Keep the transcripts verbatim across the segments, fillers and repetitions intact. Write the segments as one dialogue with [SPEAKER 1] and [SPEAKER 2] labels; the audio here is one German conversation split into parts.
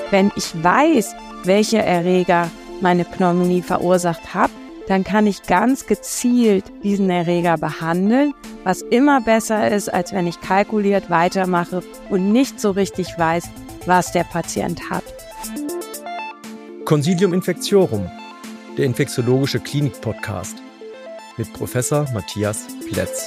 [SPEAKER 1] Wenn ich weiß, welche Erreger meine Pneumonie verursacht haben, dann kann ich ganz gezielt diesen Erreger behandeln, was immer besser ist, als wenn ich kalkuliert weitermache und nicht so richtig weiß, was der Patient hat.
[SPEAKER 2] Consilium Infectiorum, der infektiologische Klinik-Podcast mit Professor Matthias Plätz.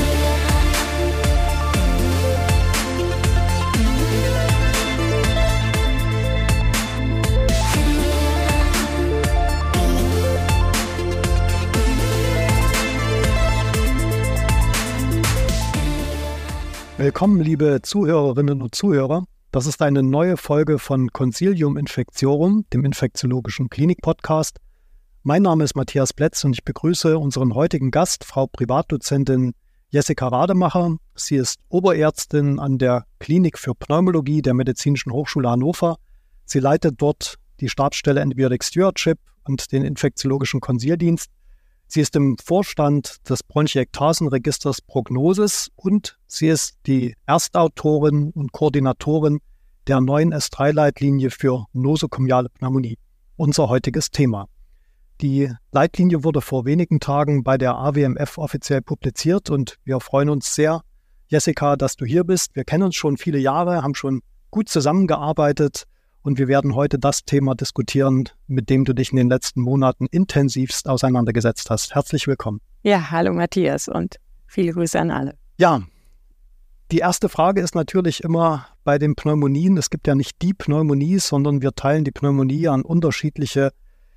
[SPEAKER 3] Willkommen, liebe Zuhörerinnen und Zuhörer. Das ist eine neue Folge von Consilium Infectiorum, dem infektiologischen Klinik-Podcast. Mein Name ist Matthias Plätz und ich begrüße unseren heutigen Gast, Frau Privatdozentin Jessica Rademacher. Sie ist Oberärztin an der Klinik für Pneumologie der Medizinischen Hochschule Hannover. Sie leitet dort die Stabsstelle Antibiotic Stewardship und den infektiologischen Konsildienst. Sie ist im Vorstand des Bronchiektasenregisters Prognosis und sie ist die Erstautorin und Koordinatorin der neuen S drei Leitlinie für nosokomiale Pneumonie, unser heutiges Thema. Die Leitlinie wurde vor wenigen Tagen bei der A W M F offiziell publiziert und wir freuen uns sehr, Jessica, dass du hier bist. Wir kennen uns schon viele Jahre, haben schon gut zusammengearbeitet. Und wir werden heute das Thema diskutieren, mit dem du dich in den letzten Monaten intensivst auseinandergesetzt hast. Herzlich willkommen.
[SPEAKER 1] Ja, hallo Matthias und viele Grüße an alle.
[SPEAKER 3] Ja, die erste Frage ist natürlich immer bei den Pneumonien. Es gibt ja nicht die Pneumonie, sondern wir teilen die Pneumonie an unterschiedliche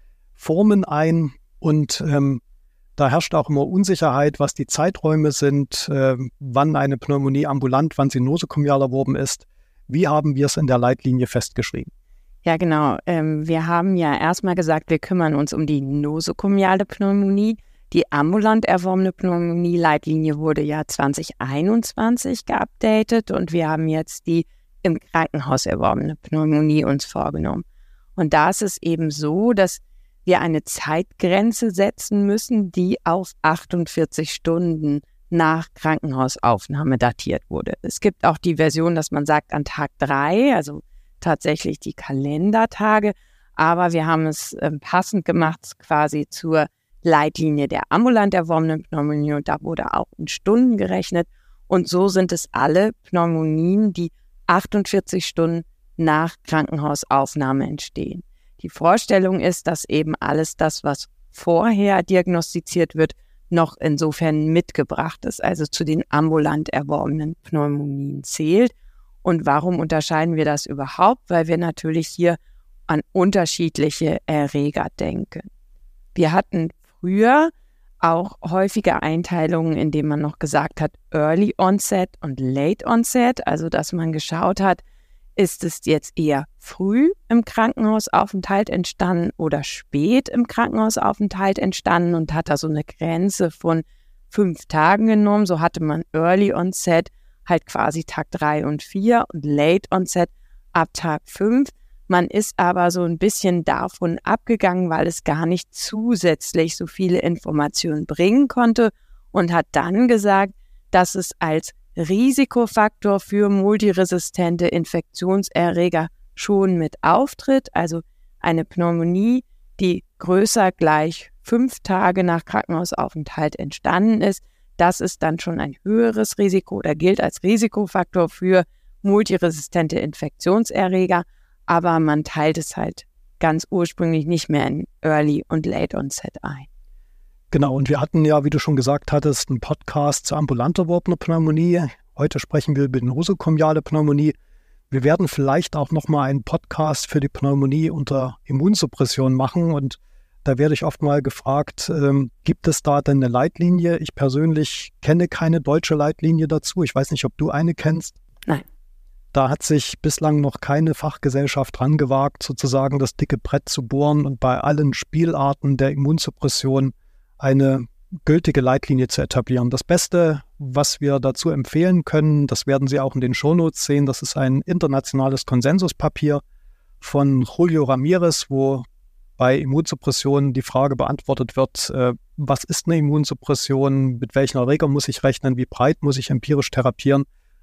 [SPEAKER 3] Formen ein. Und ähm, da herrscht auch immer Unsicherheit, was die Zeiträume sind, äh, wann eine Pneumonie ambulant, wann sie nosokomial erworben ist. Wie haben wir es in der Leitlinie festgeschrieben?
[SPEAKER 1] Ja, genau. Ähm, wir haben ja erstmal gesagt, wir kümmern uns um die nosokomiale Pneumonie. Die ambulant erworbene Pneumonie-Leitlinie wurde ja zwanzig einundzwanzig geupdatet und wir haben jetzt die im Krankenhaus erworbene Pneumonie uns vorgenommen. Und da ist es eben so, dass wir eine Zeitgrenze setzen müssen, die auf achtundvierzig Stunden nach Krankenhausaufnahme datiert wurde. Es gibt auch die Version, dass man sagt an Tag drei, also tatsächlich die Kalendertage, aber wir haben es äh, passend gemacht quasi zur Leitlinie der ambulant erworbenen Pneumonie und da wurde auch in Stunden gerechnet und so sind es alle Pneumonien, die achtundvierzig Stunden nach Krankenhausaufnahme entstehen. Die Vorstellung ist, dass eben alles das, was vorher diagnostiziert wird, noch insofern mitgebracht ist, also zu den ambulant erworbenen Pneumonien zählt. Und warum unterscheiden wir das überhaupt? Weil wir natürlich hier an unterschiedliche Erreger denken. Wir hatten früher auch häufige Einteilungen, in denen man noch gesagt hat Early Onset und Late Onset, also dass man geschaut hat, ist es jetzt eher früh im Krankenhausaufenthalt entstanden oder spät im Krankenhausaufenthalt entstanden und hat da so eine Grenze von fünf Tagen genommen. So hatte man Early Onset halt quasi Tag drei und vier und Late Onset ab Tag fünf. Man ist aber so ein bisschen davon abgegangen, weil es gar nicht zusätzlich so viele Informationen bringen konnte und hat dann gesagt, dass es als Risikofaktor für multiresistente Infektionserreger schon mit auftritt, also eine Pneumonie, die größer gleich fünf Tage nach Krankenhausaufenthalt entstanden ist. Das ist dann schon ein höheres Risiko oder gilt als Risikofaktor für multiresistente Infektionserreger, aber man teilt es halt ganz ursprünglich nicht mehr in Early und Late Onset ein.
[SPEAKER 3] Genau, und wir hatten ja, wie du schon gesagt hattest, einen Podcast zur ambulant erworbener Pneumonie. Heute sprechen wir über die nosokomiale Pneumonie. Wir werden vielleicht auch nochmal einen Podcast für die Pneumonie unter Immunsuppression machen. Und da werde ich oft mal gefragt, ähm, gibt es da denn eine Leitlinie? Ich persönlich kenne keine deutsche Leitlinie dazu. Ich weiß nicht, ob du eine kennst.
[SPEAKER 1] Nein.
[SPEAKER 3] Da hat sich bislang noch keine Fachgesellschaft dran gewagt, sozusagen das dicke Brett zu bohren und bei allen Spielarten der Immunsuppression eine gültige Leitlinie zu etablieren. Das Beste, was wir dazu empfehlen können, das werden Sie auch in den Shownotes sehen, das ist ein internationales Konsensuspapier von Julio Ramirez, wo bei Immunsuppression die Frage beantwortet wird, äh, was ist eine Immunsuppression, mit welchen Erregern muss ich rechnen, wie breit muss ich empirisch therapieren.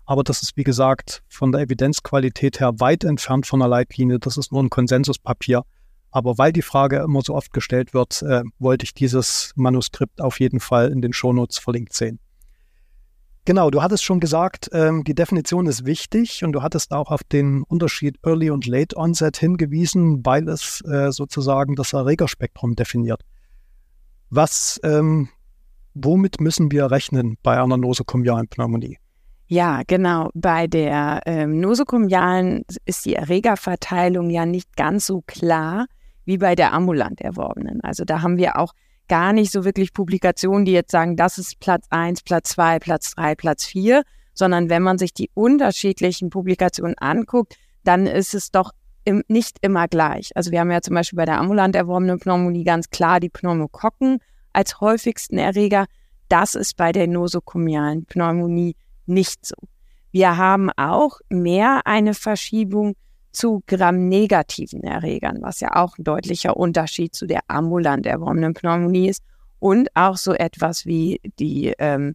[SPEAKER 3] Aber das ist, wie gesagt, von der Evidenzqualität her weit entfernt von einer Leitlinie. Das ist nur ein Konsensuspapier. Aber weil die Frage immer so oft gestellt wird, äh, wollte ich dieses Manuskript auf jeden Fall in den Shownotes verlinkt sehen. Genau, du hattest schon gesagt, ähm, die Definition ist wichtig und du hattest auch auf den Unterschied Early und Late Onset hingewiesen, weil es äh, sozusagen das Erregerspektrum definiert. Was, ähm, womit müssen wir rechnen bei einer nosokomialen Pneumonie?
[SPEAKER 1] Ja, genau. Bei der ähm, nosokomialen ist die Erregerverteilung ja nicht ganz so klar wie bei der ambulant erworbenen. Also da haben wir auch gar nicht so wirklich Publikationen, die jetzt sagen, das ist Platz eins, Platz zwei, Platz drei, Platz vier, sondern wenn man sich die unterschiedlichen Publikationen anguckt, dann ist es doch im, nicht immer gleich. Also wir haben ja zum Beispiel bei der ambulant erworbenen Pneumonie ganz klar die Pneumokokken als häufigsten Erreger. Das ist bei der nosokomialen Pneumonie nicht so. Wir haben auch mehr eine Verschiebung zu gramnegativen Erregern, was ja auch ein deutlicher Unterschied zu der ambulant erworbenen Pneumonie ist. Und auch so etwas wie die ähm,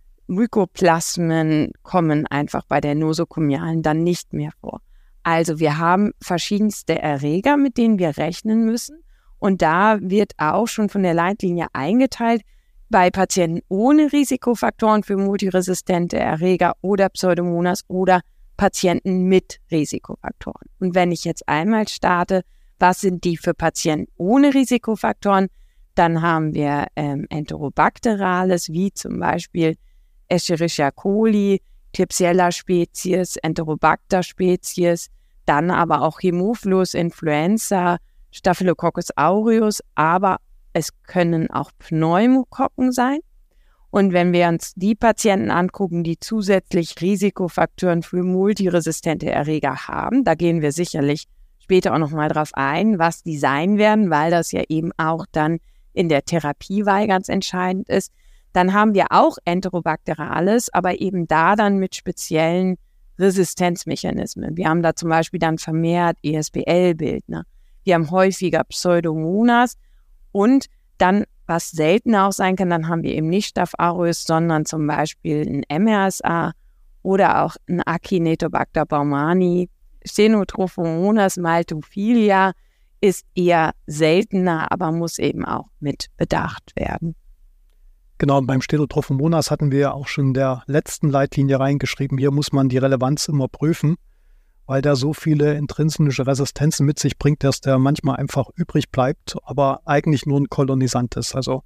[SPEAKER 1] Mykoplasmen kommen einfach bei der nosokomialen dann nicht mehr vor. Also wir haben verschiedenste Erreger, mit denen wir rechnen müssen. Und da wird auch schon von der Leitlinie eingeteilt, bei Patienten ohne Risikofaktoren für multiresistente Erreger oder Pseudomonas oder Patienten mit Risikofaktoren. Und wenn ich jetzt einmal starte, was sind die für Patienten ohne Risikofaktoren, dann haben wir ähm, Enterobacterales, wie zum Beispiel Escherichia coli, Klebsiella species, Enterobacter species, dann aber auch Haemophilus influenza, Staphylococcus aureus, aber es können auch Pneumokokken sein. Und wenn wir uns die Patienten angucken, die zusätzlich Risikofaktoren für multiresistente Erreger haben, da gehen wir sicherlich später auch nochmal drauf ein, was die sein werden, weil das ja eben auch dann in der Therapiewahl ganz entscheidend ist. Dann haben wir auch Enterobacterales, aber eben da dann mit speziellen Resistenzmechanismen. Wir haben da zum Beispiel dann vermehrt E S B L-Bildner. Wir haben häufiger Pseudomonas und dann, was seltener auch sein kann, dann haben wir eben nicht Staph aureus, sondern zum Beispiel ein M R S A oder auch ein Acinetobacter baumani. Stenotrophomonas maltophilia ist eher seltener, aber muss eben auch mit bedacht werden.
[SPEAKER 3] Genau, beim Stenotrophomonas hatten wir ja auch schon in der letzten Leitlinie reingeschrieben, hier muss man die Relevanz immer prüfen, weil der so viele intrinsische Resistenzen mit sich bringt, dass der manchmal einfach übrig bleibt, aber eigentlich nur ein Kolonisant ist. Also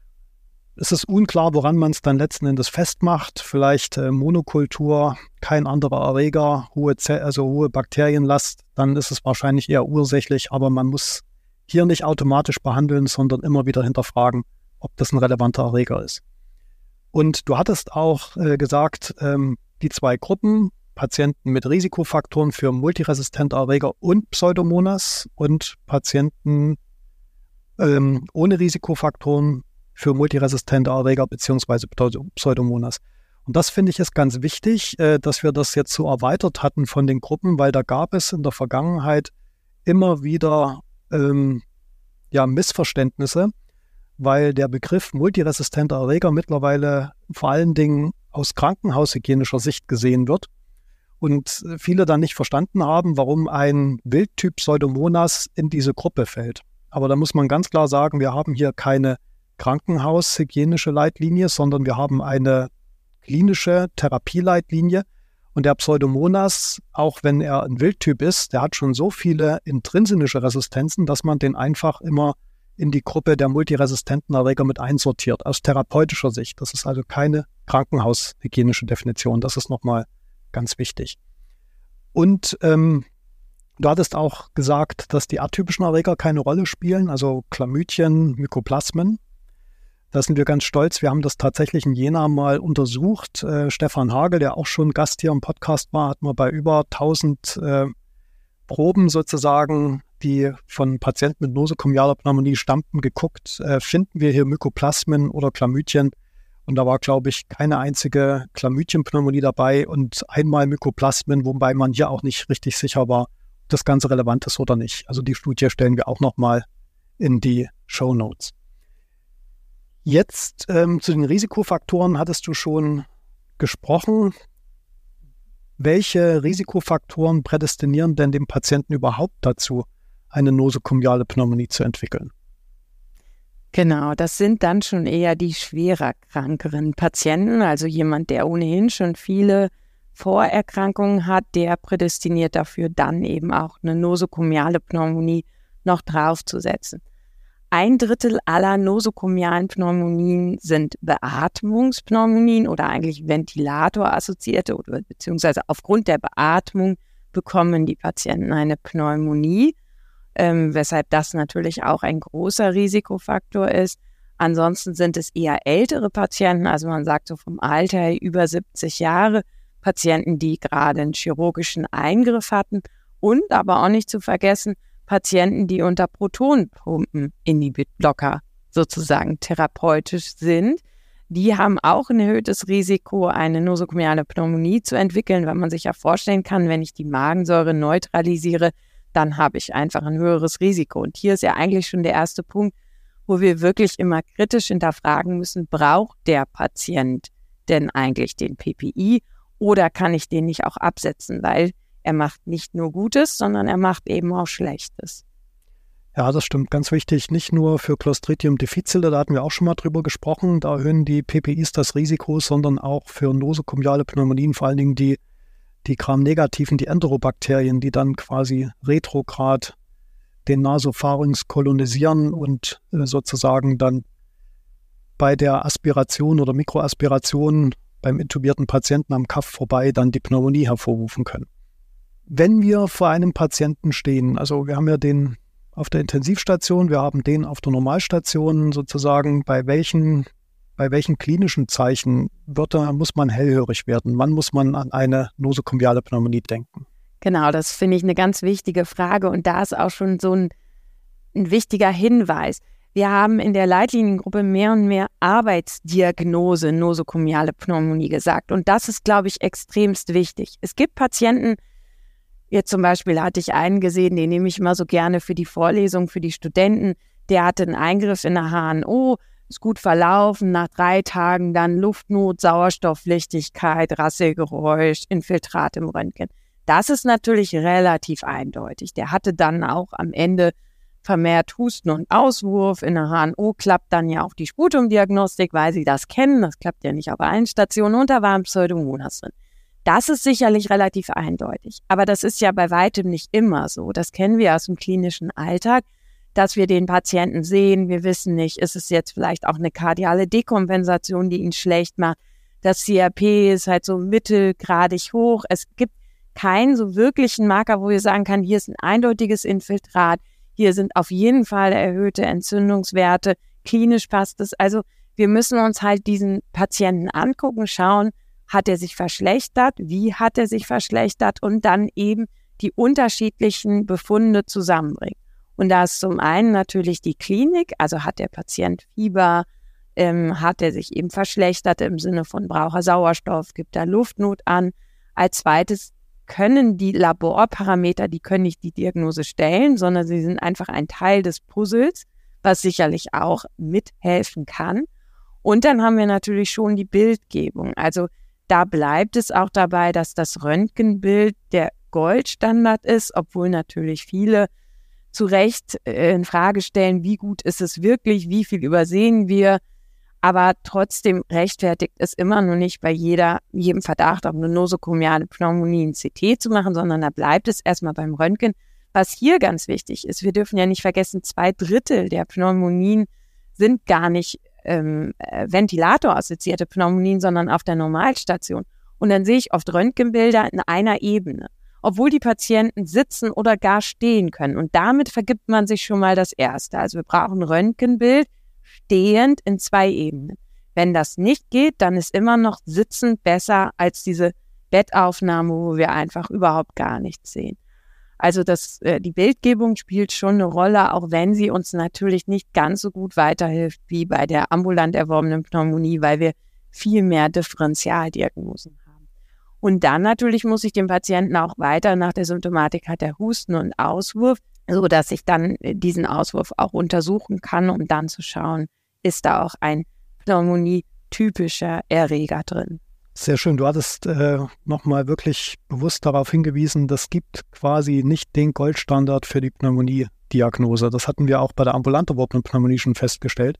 [SPEAKER 3] es ist unklar, woran man es dann letzten Endes festmacht. Vielleicht äh, Monokultur, kein anderer Erreger, hohe, Ze- also hohe Bakterienlast, dann ist es wahrscheinlich eher ursächlich, aber man muss hier nicht automatisch behandeln, sondern immer wieder hinterfragen, ob das ein relevanter Erreger ist. Und du hattest auch äh, gesagt, ähm, die zwei Gruppen, Patienten mit Risikofaktoren für multiresistente Erreger und Pseudomonas und Patienten ähm, ohne Risikofaktoren für multiresistente Erreger bzw. Pseudomonas. Und das finde ich ist ganz wichtig, äh, dass wir das jetzt so erweitert hatten von den Gruppen, weil da gab es in der Vergangenheit immer wieder ähm, ja, Missverständnisse, weil der Begriff multiresistenter Erreger mittlerweile vor allen Dingen aus krankenhaushygienischer Sicht gesehen wird. Und viele dann nicht verstanden haben, warum ein Wildtyp Pseudomonas in diese Gruppe fällt. Aber da muss man ganz klar sagen, wir haben hier keine krankenhaushygienische Leitlinie, sondern wir haben eine klinische Therapieleitlinie. Und der Pseudomonas, auch wenn er ein Wildtyp ist, der hat schon so viele intrinsische Resistenzen, dass man den einfach immer in die Gruppe der multiresistenten Erreger mit einsortiert, aus therapeutischer Sicht. Das ist also keine krankenhaushygienische Definition. Das ist nochmal ganz wichtig. Und ähm, du hattest auch gesagt, dass die atypischen Erreger keine Rolle spielen, also Chlamydien, Mykoplasmen. Da sind wir ganz stolz. Wir haben das tatsächlich in Jena mal untersucht. Äh, Stefan Hagel, der auch schon Gast hier im Podcast war, hat mal bei über tausend äh, Proben sozusagen, die von Patienten mit nosokomialer Pneumonie stammten, geguckt, äh, finden wir hier Mykoplasmen oder Chlamydien. Und da war, glaube ich, keine einzige Chlamydien-Pneumonie dabei und einmal Mykoplasmen, wobei man hier auch nicht richtig sicher war, ob das Ganze relevant ist oder nicht. Also die Studie stellen wir auch nochmal in die Shownotes. Jetzt ähm, zu den Risikofaktoren hattest du schon gesprochen. Welche Risikofaktoren prädestinieren denn den Patienten überhaupt dazu, eine nosokomiale Pneumonie zu entwickeln?
[SPEAKER 1] Genau, das sind dann schon eher die schwerer krankeren Patienten, also jemand, der ohnehin schon viele Vorerkrankungen hat, der prädestiniert dafür, dann eben auch eine nosokomiale Pneumonie noch draufzusetzen. Ein Drittel aller nosokomialen Pneumonien sind Beatmungspneumonien oder eigentlich ventilatorassoziierte oder beziehungsweise aufgrund der Beatmung bekommen die Patienten eine Pneumonie, ähm, weshalb das natürlich auch ein großer Risikofaktor ist. Ansonsten sind es eher ältere Patienten, also man sagt so vom Alter her über siebzig Jahre, Patienten, die gerade einen chirurgischen Eingriff hatten und aber auch nicht zu vergessen, Patienten, die unter Protonenpumpeninhibitor sozusagen therapeutisch sind, die haben auch ein erhöhtes Risiko, eine nosokomiale Pneumonie zu entwickeln, weil man sich ja vorstellen kann, wenn ich die Magensäure neutralisiere, dann habe ich einfach ein höheres Risiko. Und hier ist ja eigentlich schon der erste Punkt, wo wir wirklich immer kritisch hinterfragen müssen, braucht der Patient denn eigentlich den P P I oder kann ich den nicht auch absetzen, weil er macht nicht nur Gutes, sondern er macht eben auch Schlechtes.
[SPEAKER 3] Ja, das stimmt. Ganz wichtig, nicht nur für Clostridium difficile, da hatten wir auch schon mal drüber gesprochen, da erhöhen die P P Is das Risiko, sondern auch für nosokomiale Pneumonien, vor allen Dingen die, die Gram-negativen, die Enterobakterien, die dann quasi retrograd den Nasopharynx kolonisieren und äh, sozusagen dann bei der Aspiration oder Mikroaspiration beim intubierten Patienten am Kaff vorbei dann die Pneumonie hervorrufen können. Wenn wir vor einem Patienten stehen, also wir haben ja den auf der Intensivstation, wir haben den auf der Normalstation sozusagen, bei welchen, bei welchen klinischen Zeichen wird da, muss man hellhörig werden? Wann muss man an eine nosokomiale Pneumonie denken?
[SPEAKER 1] Genau, das finde ich eine ganz wichtige Frage und da ist auch schon so ein, ein wichtiger Hinweis. Wir haben in der Leitliniengruppe mehr und mehr Arbeitsdiagnose nosokomiale Pneumonie gesagt und das ist, glaube ich, extremst wichtig. Es gibt Patienten, jetzt zum Beispiel hatte ich einen gesehen, den nehme ich immer so gerne für die Vorlesung, für die Studenten. Der hatte einen Eingriff in der H N O, ist gut verlaufen, nach drei Tagen dann Luftnot, Sauerstofflichtigkeit, Rasselgeräusch, Infiltrat im Röntgen. Das ist natürlich relativ eindeutig. Der hatte dann auch am Ende vermehrt Husten und Auswurf. In der H N O klappt dann ja auch die Sputumdiagnostik, weil sie das kennen. Das klappt ja nicht auf allen Stationen und da war ein Pseudomonas drin. Das ist sicherlich relativ eindeutig, aber das ist ja bei weitem nicht immer so. Das kennen wir aus dem klinischen Alltag, dass wir den Patienten sehen. Wir wissen nicht, ist es jetzt vielleicht auch eine kardiale Dekompensation, die ihn schlecht macht. Das C R P ist halt so mittelgradig hoch. Es gibt keinen so wirklichen Marker, wo wir sagen kann, hier ist ein eindeutiges Infiltrat, hier sind auf jeden Fall erhöhte Entzündungswerte, klinisch passt es. Also wir müssen uns halt diesen Patienten angucken, schauen, hat er sich verschlechtert, wie hat er sich verschlechtert und dann eben die unterschiedlichen Befunde zusammenbringen. Und da ist zum einen natürlich die Klinik, also hat der Patient Fieber, ähm, hat er sich eben verschlechtert im Sinne von braucht er Sauerstoff, gibt er Luftnot an. Als zweites können die Laborparameter, die können nicht die Diagnose stellen, sondern sie sind einfach ein Teil des Puzzles, was sicherlich auch mithelfen kann. Und dann haben wir natürlich schon die Bildgebung, also da bleibt es auch dabei, dass das Röntgenbild der Goldstandard ist, obwohl natürlich viele zu Recht in Frage stellen, wie gut ist es wirklich, wie viel übersehen wir. Aber trotzdem rechtfertigt es immer noch nicht bei jeder, jedem Verdacht auf eine nosokomiale Pneumonie ein C T zu machen, sondern da bleibt es erstmal beim Röntgen. Was hier ganz wichtig ist, wir dürfen ja nicht vergessen, zwei Drittel der Pneumonien sind gar nicht ähm, ventilatorassoziierte Pneumonien, sondern auf der Normalstation. Und dann sehe ich oft Röntgenbilder in einer Ebene, obwohl die Patienten sitzen oder gar stehen können. Und damit vergibt man sich schon mal das Erste. Also wir brauchen Röntgenbild stehend in zwei Ebenen. Wenn das nicht geht, dann ist immer noch sitzend besser als diese Bettaufnahme, wo wir einfach überhaupt gar nichts sehen. Also das, äh, die Bildgebung spielt schon eine Rolle, auch wenn sie uns natürlich nicht ganz so gut weiterhilft wie bei der ambulant erworbenen Pneumonie, weil wir viel mehr Differentialdiagnosen haben. Und dann natürlich muss ich den Patienten auch weiter nach der Symptomatik hat er Husten und Auswurf, so dass ich dann diesen Auswurf auch untersuchen kann, um dann zu schauen, ist da auch ein Pneumonie-typischer Erreger drin.
[SPEAKER 3] Sehr schön. Du hattest äh, nochmal wirklich bewusst darauf hingewiesen, das gibt quasi nicht den Goldstandard für die Pneumoniediagnose. Das hatten wir auch bei der ambulant erworbenen Pneumonie schon festgestellt.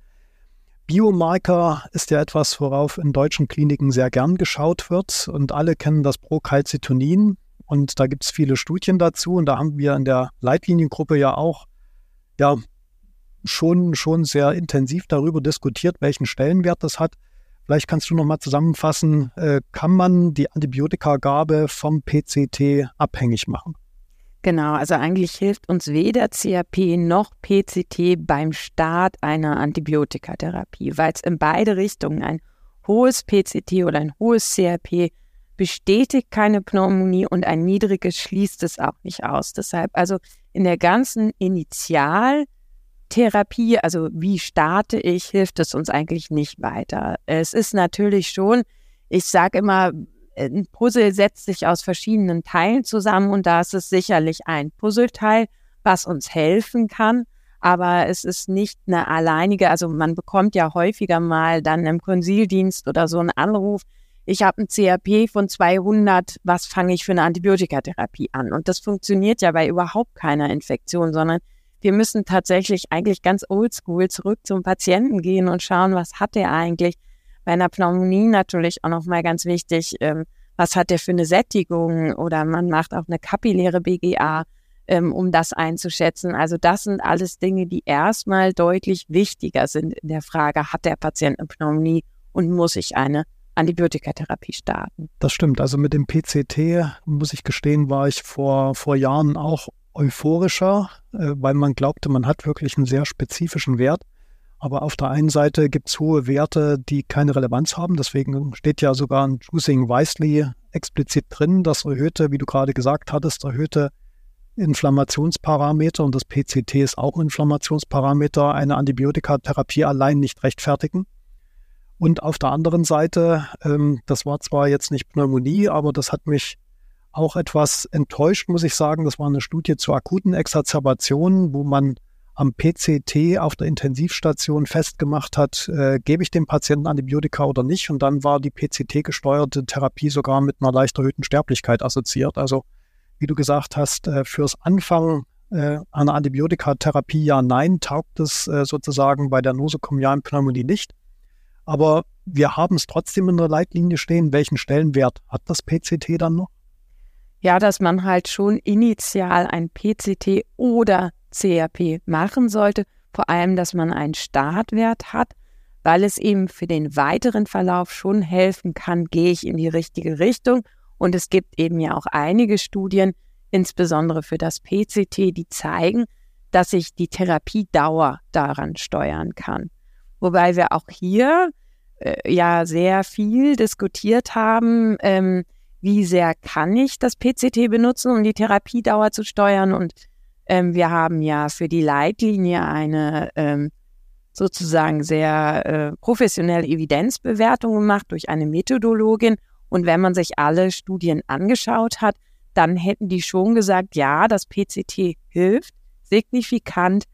[SPEAKER 3] Biomarker ist ja etwas, worauf in deutschen Kliniken sehr gern geschaut wird. Und alle kennen das Procalcitonin. Und da gibt es viele Studien dazu. Und da haben wir in der Leitliniengruppe ja auch ja, schon, schon sehr intensiv darüber diskutiert, welchen Stellenwert das hat. Vielleicht kannst du noch mal zusammenfassen, äh, kann man die Antibiotikagabe vom P C T abhängig machen?
[SPEAKER 1] Genau, also eigentlich hilft uns weder C R P noch P C T beim Start einer Antibiotikatherapie, weil es in beide Richtungen ein hohes P C T oder ein hohes C R P bestätigt keine Pneumonie und ein niedriges schließt es auch nicht aus. Deshalb also in der ganzen Initial Therapie, also wie starte ich, hilft es uns eigentlich nicht weiter. Es ist natürlich schon, ich sage immer, ein Puzzle setzt sich aus verschiedenen Teilen zusammen und da ist es sicherlich ein Puzzleteil, was uns helfen kann, aber es ist nicht eine alleinige, also man bekommt ja häufiger mal dann im Konsildienst oder so einen Anruf, ich habe ein C R P von zweihundert, was fange ich für eine Antibiotikatherapie an? Und das funktioniert ja bei überhaupt keiner Infektion, sondern wir müssen tatsächlich eigentlich ganz oldschool zurück zum Patienten gehen und schauen, was hat der eigentlich. Bei einer Pneumonie natürlich auch nochmal ganz wichtig, ähm, was hat der für eine Sättigung oder man macht auch eine kapilläre B G A, ähm, um das einzuschätzen. Also das sind alles Dinge, die erstmal deutlich wichtiger sind in der Frage, hat der Patient eine Pneumonie und muss ich eine Antibiotikatherapie starten.
[SPEAKER 3] Das stimmt. Also mit dem P C T, muss ich gestehen, war ich vor, vor Jahren auch euphorischer, äh, weil man glaubte, man hat wirklich einen sehr spezifischen Wert. Aber auf der einen Seite gibt es hohe Werte, die keine Relevanz haben. Deswegen steht ja sogar in Choosing Wisely explizit drin, das erhöhte, wie du gerade gesagt hattest, erhöhte Inflammationsparameter und das P C T ist auch Inflammationsparameter, eine Antibiotikatherapie allein nicht rechtfertigen. Und auf der anderen Seite, ähm, das war zwar jetzt nicht Pneumonie, aber das hat mich auch etwas enttäuscht, muss ich sagen. Das war eine Studie zur akuten Exazerbationen, wo man am P C T auf der Intensivstation festgemacht hat, äh, gebe ich dem Patienten Antibiotika oder nicht. Und dann war die P C T-gesteuerte Therapie sogar mit einer leicht erhöhten Sterblichkeit assoziiert. Also wie du gesagt hast, äh, fürs Anfang äh, einer Antibiotikatherapie ja, nein, taugt es äh, sozusagen bei der nosokomialen Pneumonie nicht. Aber wir haben es trotzdem in der Leitlinie stehen. Welchen Stellenwert hat das P C T dann noch?
[SPEAKER 1] Ja, dass man halt schon initial ein P C T oder C R P machen sollte, vor allem, dass man einen Startwert hat, weil es eben für den weiteren Verlauf schon helfen kann, gehe ich in die richtige Richtung. Und es gibt eben ja auch einige Studien, insbesondere für das P C T, die zeigen, dass ich die Therapiedauer daran steuern kann. Wobei wir auch hier äh, ja sehr viel diskutiert haben, ähm, wie sehr kann ich das P C T benutzen, um die Therapiedauer zu steuern. Und ähm, wir haben ja für die Leitlinie eine ähm, sozusagen sehr äh, professionelle Evidenzbewertung gemacht durch eine Methodologin. Und wenn man sich alle Studien angeschaut hat, dann hätten die schon gesagt, ja, das P C T hilft, signifikant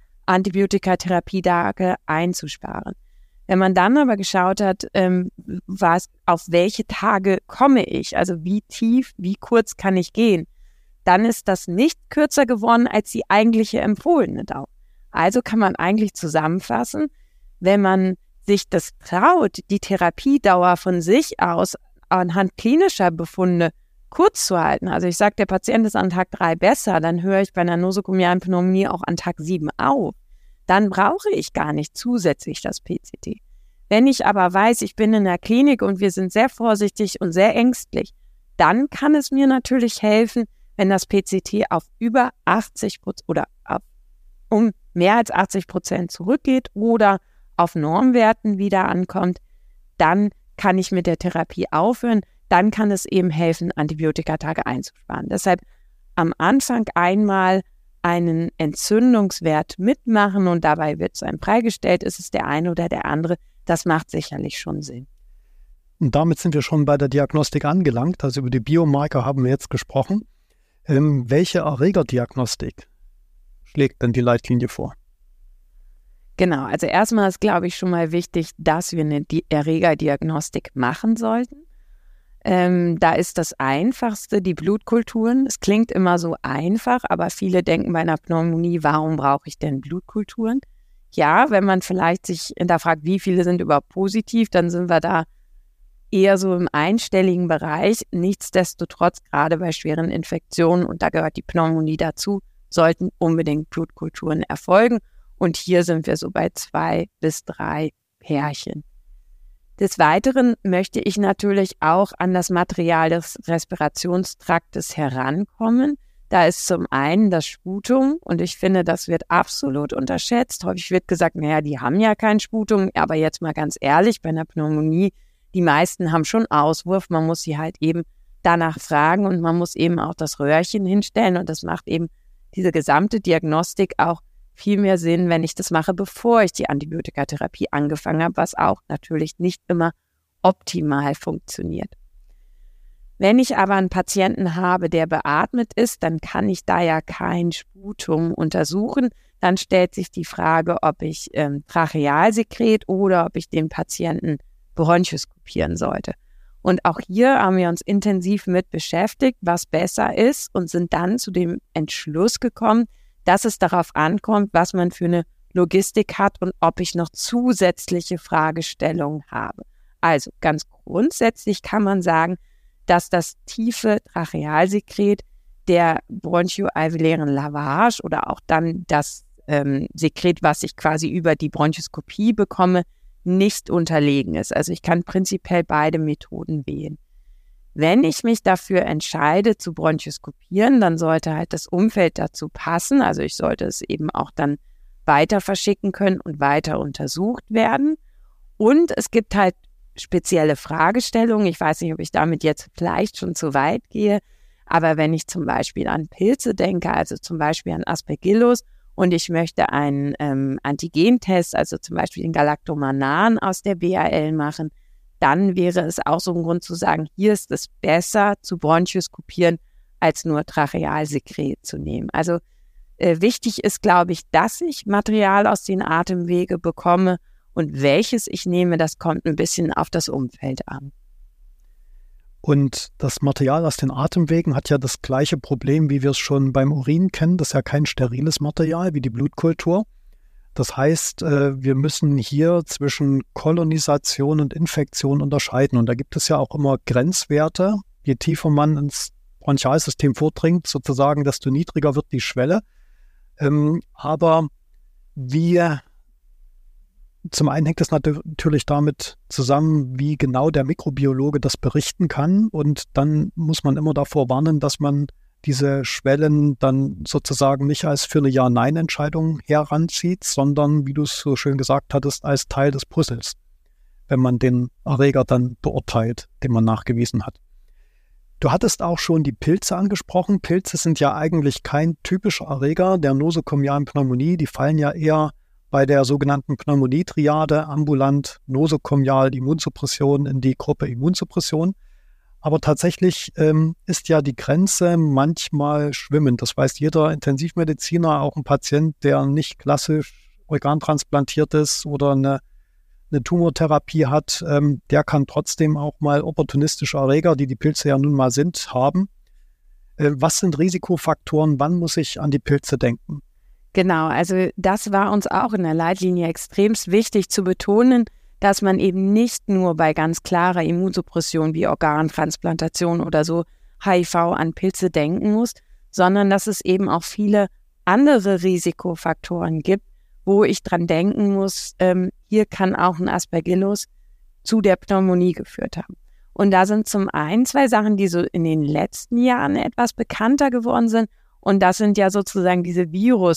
[SPEAKER 1] Antibiotikatherapietage einzusparen. Wenn man dann aber geschaut hat, ähm, was, auf welche Tage komme ich, also wie tief, wie kurz kann ich gehen, dann ist das nicht kürzer geworden als die eigentliche empfohlene Dauer. Also kann man eigentlich zusammenfassen, wenn man sich das traut, die Therapiedauer von sich aus anhand klinischer Befunde kurz zu halten. Also ich sage, der Patient ist an Tag drei besser, dann höre ich bei einer nosokomialen Pneumonie auch an Tag sieben auf. Dann brauche ich gar nicht zusätzlich das P C T. Wenn ich aber weiß, ich bin in der Klinik und wir sind sehr vorsichtig und sehr ängstlich, dann kann es mir natürlich helfen, wenn das P C T auf über achtzig Prozent oder auf, um mehr als achtzig Prozent zurückgeht oder auf Normwerten wieder ankommt, dann kann ich mit der Therapie aufhören, dann kann es eben helfen, Antibiotikatage einzusparen. Deshalb am Anfang einmal einen Entzündungswert mitmachen und dabei wird es einem freigestellt, ist es der eine oder der andere. Das macht sicherlich schon Sinn.
[SPEAKER 3] Und damit sind wir schon bei der Diagnostik angelangt. Also über die Biomarker haben wir jetzt gesprochen. Ähm, welche Erregerdiagnostik schlägt denn die Leitlinie vor?
[SPEAKER 1] Genau, also erstmal ist, glaube ich, schon mal wichtig, dass wir eine Erregerdiagnostik machen sollten. Ähm, da ist das Einfachste die Blutkulturen. Es klingt immer so einfach, aber viele denken bei einer Pneumonie, warum brauche ich denn Blutkulturen? Ja, wenn man vielleicht sich hinterfragt, wie viele sind überhaupt positiv, dann sind wir da eher so im einstelligen Bereich. Nichtsdestotrotz, gerade bei schweren Infektionen, und da gehört die Pneumonie dazu, sollten unbedingt Blutkulturen erfolgen. Und hier sind wir so bei zwei bis drei Pärchen. Des Weiteren möchte ich natürlich auch an das Material des Respirationstraktes herankommen. Da ist zum einen das Sputum, und ich finde, das wird absolut unterschätzt. Häufig wird gesagt, naja, die haben ja kein Sputum, aber jetzt mal ganz ehrlich, bei einer Pneumonie, die meisten haben schon Auswurf, man muss sie halt eben danach fragen und man muss eben auch das Röhrchen hinstellen, und das macht eben diese gesamte Diagnostik auch viel mehr Sinn, wenn ich das mache, bevor ich die Antibiotikatherapie angefangen habe, was auch natürlich nicht immer optimal funktioniert. Wenn ich aber einen Patienten habe, der beatmet ist, dann kann ich da ja kein Sputum untersuchen. Dann stellt sich die Frage, ob ich ähm, Trachealsekret oder ob ich den Patienten bronchoskopieren sollte. Und auch hier haben wir uns intensiv mit beschäftigt, was besser ist, und sind dann zu dem Entschluss gekommen, dass es darauf ankommt, was man für eine Logistik hat und ob ich noch zusätzliche Fragestellungen habe. Also ganz grundsätzlich kann man sagen, dass das tiefe Trachealsekret der bronchoalveolären Lavage oder auch dann das ähm, Sekret, was ich quasi über die Bronchoskopie bekomme, nicht unterlegen ist. Also ich kann prinzipiell beide Methoden wählen. Wenn ich mich dafür entscheide, zu bronchoskopieren, dann sollte halt das Umfeld dazu passen. Also ich sollte es eben auch dann weiter verschicken können und weiter untersucht werden. Und es gibt halt spezielle Fragestellungen. Ich weiß nicht, ob ich damit jetzt vielleicht schon zu weit gehe, aber wenn ich zum Beispiel an Pilze denke, also zum Beispiel an Aspergillus, und ich möchte einen ähm, Antigentest, also zum Beispiel den Galactomannan aus der B A L machen, dann wäre es auch so ein Grund zu sagen, hier ist es besser zu bronchoskopieren, als nur Trachealsekret zu nehmen. Also äh, wichtig ist, glaube ich, dass ich Material aus den Atemwegen bekomme, und welches ich nehme, das kommt ein bisschen auf das Umfeld an.
[SPEAKER 3] Und das Material aus den Atemwegen hat ja das gleiche Problem, wie wir es schon beim Urin kennen. Das ist ja kein steriles Material wie die Blutkultur. Das heißt, wir müssen hier zwischen Kolonisation und Infektion unterscheiden. Und da gibt es ja auch immer Grenzwerte. Je tiefer man ins Bronchialsystem vordringt, sozusagen, desto niedriger wird die Schwelle. Aber wir Zum einen hängt es natürlich damit zusammen, wie genau der Mikrobiologe das berichten kann. Und dann muss man immer davor warnen, dass man diese Schwellen dann sozusagen nicht als für eine Ja-Nein-Entscheidung heranzieht, sondern, wie du es so schön gesagt hattest, als Teil des Puzzles, wenn man den Erreger dann beurteilt, den man nachgewiesen hat. Du hattest auch schon die Pilze angesprochen. Pilze sind ja eigentlich kein typischer Erreger der nosokomialen Pneumonie. Die fallen ja eher bei der sogenannten Pneumonietriade, ambulant, nosokomial, Immunsuppression, in die Gruppe Immunsuppression. Aber tatsächlich ähm, ist ja die Grenze manchmal schwimmend. Das weiß jeder Intensivmediziner, auch ein Patient, der nicht klassisch organtransplantiert ist oder eine, eine Tumortherapie hat, ähm, der kann trotzdem auch mal opportunistische Erreger, die die Pilze ja nun mal sind, haben. Äh, was sind Risikofaktoren? Wann muss ich an die Pilze denken?
[SPEAKER 1] Genau, also das war uns auch in der Leitlinie extremst wichtig zu betonen, dass man eben nicht nur bei ganz klarer Immunsuppression wie Organtransplantation oder so H I V an Pilze denken muss, sondern dass es eben auch viele andere Risikofaktoren gibt, wo ich dran denken muss, ähm, hier kann auch ein Aspergillus zu der Pneumonie geführt haben. Und da sind zum einen zwei Sachen, die so in den letzten Jahren etwas bekannter geworden sind, und das sind ja sozusagen diese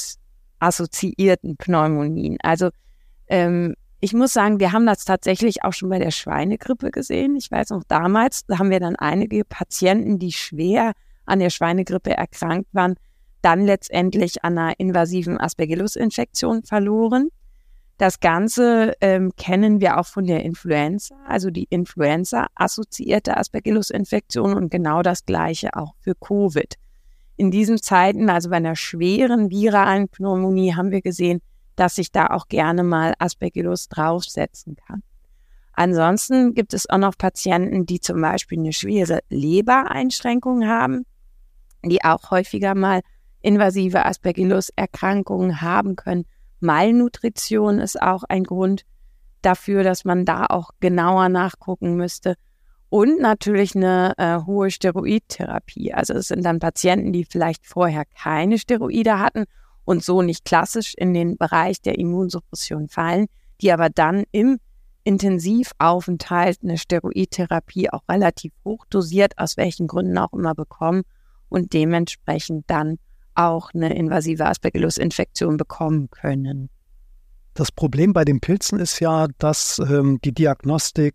[SPEAKER 1] virusassoziierten Pneumonien. Also ähm, ich muss sagen, wir haben das tatsächlich auch schon bei der Schweinegrippe gesehen. Ich weiß noch, damals haben wir dann einige Patienten, die schwer an der Schweinegrippe erkrankt waren, dann letztendlich an einer invasiven Aspergillus-Infektion verloren. Das Ganze ähm, kennen wir auch von der Influenza, also die Influenza-assoziierte Aspergillus-Infektion, und genau das Gleiche auch für Covid. In diesen Zeiten, also bei einer schweren viralen Pneumonie, haben wir gesehen, dass sich da auch gerne mal Aspergillus draufsetzen kann. Ansonsten gibt es auch noch Patienten, die zum Beispiel eine schwere Lebereinschränkung haben, die auch häufiger mal invasive Aspergillus-Erkrankungen haben können. Malnutrition ist auch ein Grund dafür, dass man da auch genauer nachgucken müsste. Und natürlich eine äh, hohe Steroidtherapie. Also es sind dann Patienten, die vielleicht vorher keine Steroide hatten und so nicht klassisch in den Bereich der Immunsuppression fallen, die aber dann im Intensivaufenthalt eine Steroidtherapie auch relativ hoch dosiert, aus welchen Gründen auch immer, bekommen und dementsprechend dann auch eine invasive Aspergillus-Infektion bekommen können.
[SPEAKER 3] Das Problem bei den Pilzen ist ja, dass ähm, die Diagnostik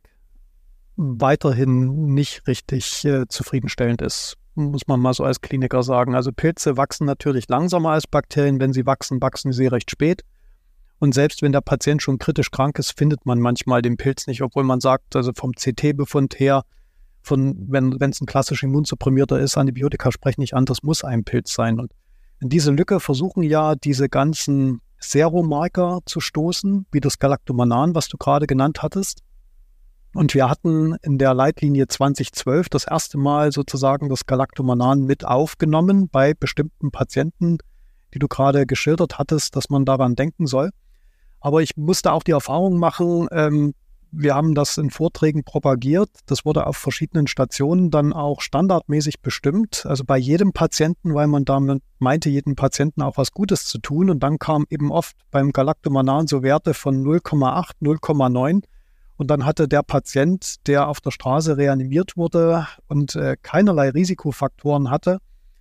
[SPEAKER 3] weiterhin nicht richtig äh, zufriedenstellend ist, muss man mal so als Kliniker sagen. Also Pilze wachsen natürlich langsamer als Bakterien. Wenn sie wachsen, wachsen sie recht spät. Und selbst wenn der Patient schon kritisch krank ist, findet man manchmal den Pilz nicht, obwohl man sagt, also vom C T-Befund her, von wenn wenn es ein klassisch immunsupprimierter ist, Antibiotika sprechen nicht an, das muss ein Pilz sein. Und in diese Lücke versuchen ja diese ganzen Seromarker zu stoßen, wie das Galactomannan, was du gerade genannt hattest. Und wir hatten in der Leitlinie zwanzig zwölf das erste Mal sozusagen das Galactomannan mit aufgenommen bei bestimmten Patienten, die du gerade geschildert hattest, dass man daran denken soll. Aber ich musste auch die Erfahrung machen, ähm, wir haben das in Vorträgen propagiert. Das wurde auf verschiedenen Stationen dann auch standardmäßig bestimmt. Also bei jedem Patienten, weil man damit meinte, jedem Patienten auch was Gutes zu tun. Und dann kam eben oft beim Galactomannan so Werte von null Komma acht, null Komma neun. Und dann hatte der Patient, der auf der Straße reanimiert wurde und äh, keinerlei Risikofaktoren hatte,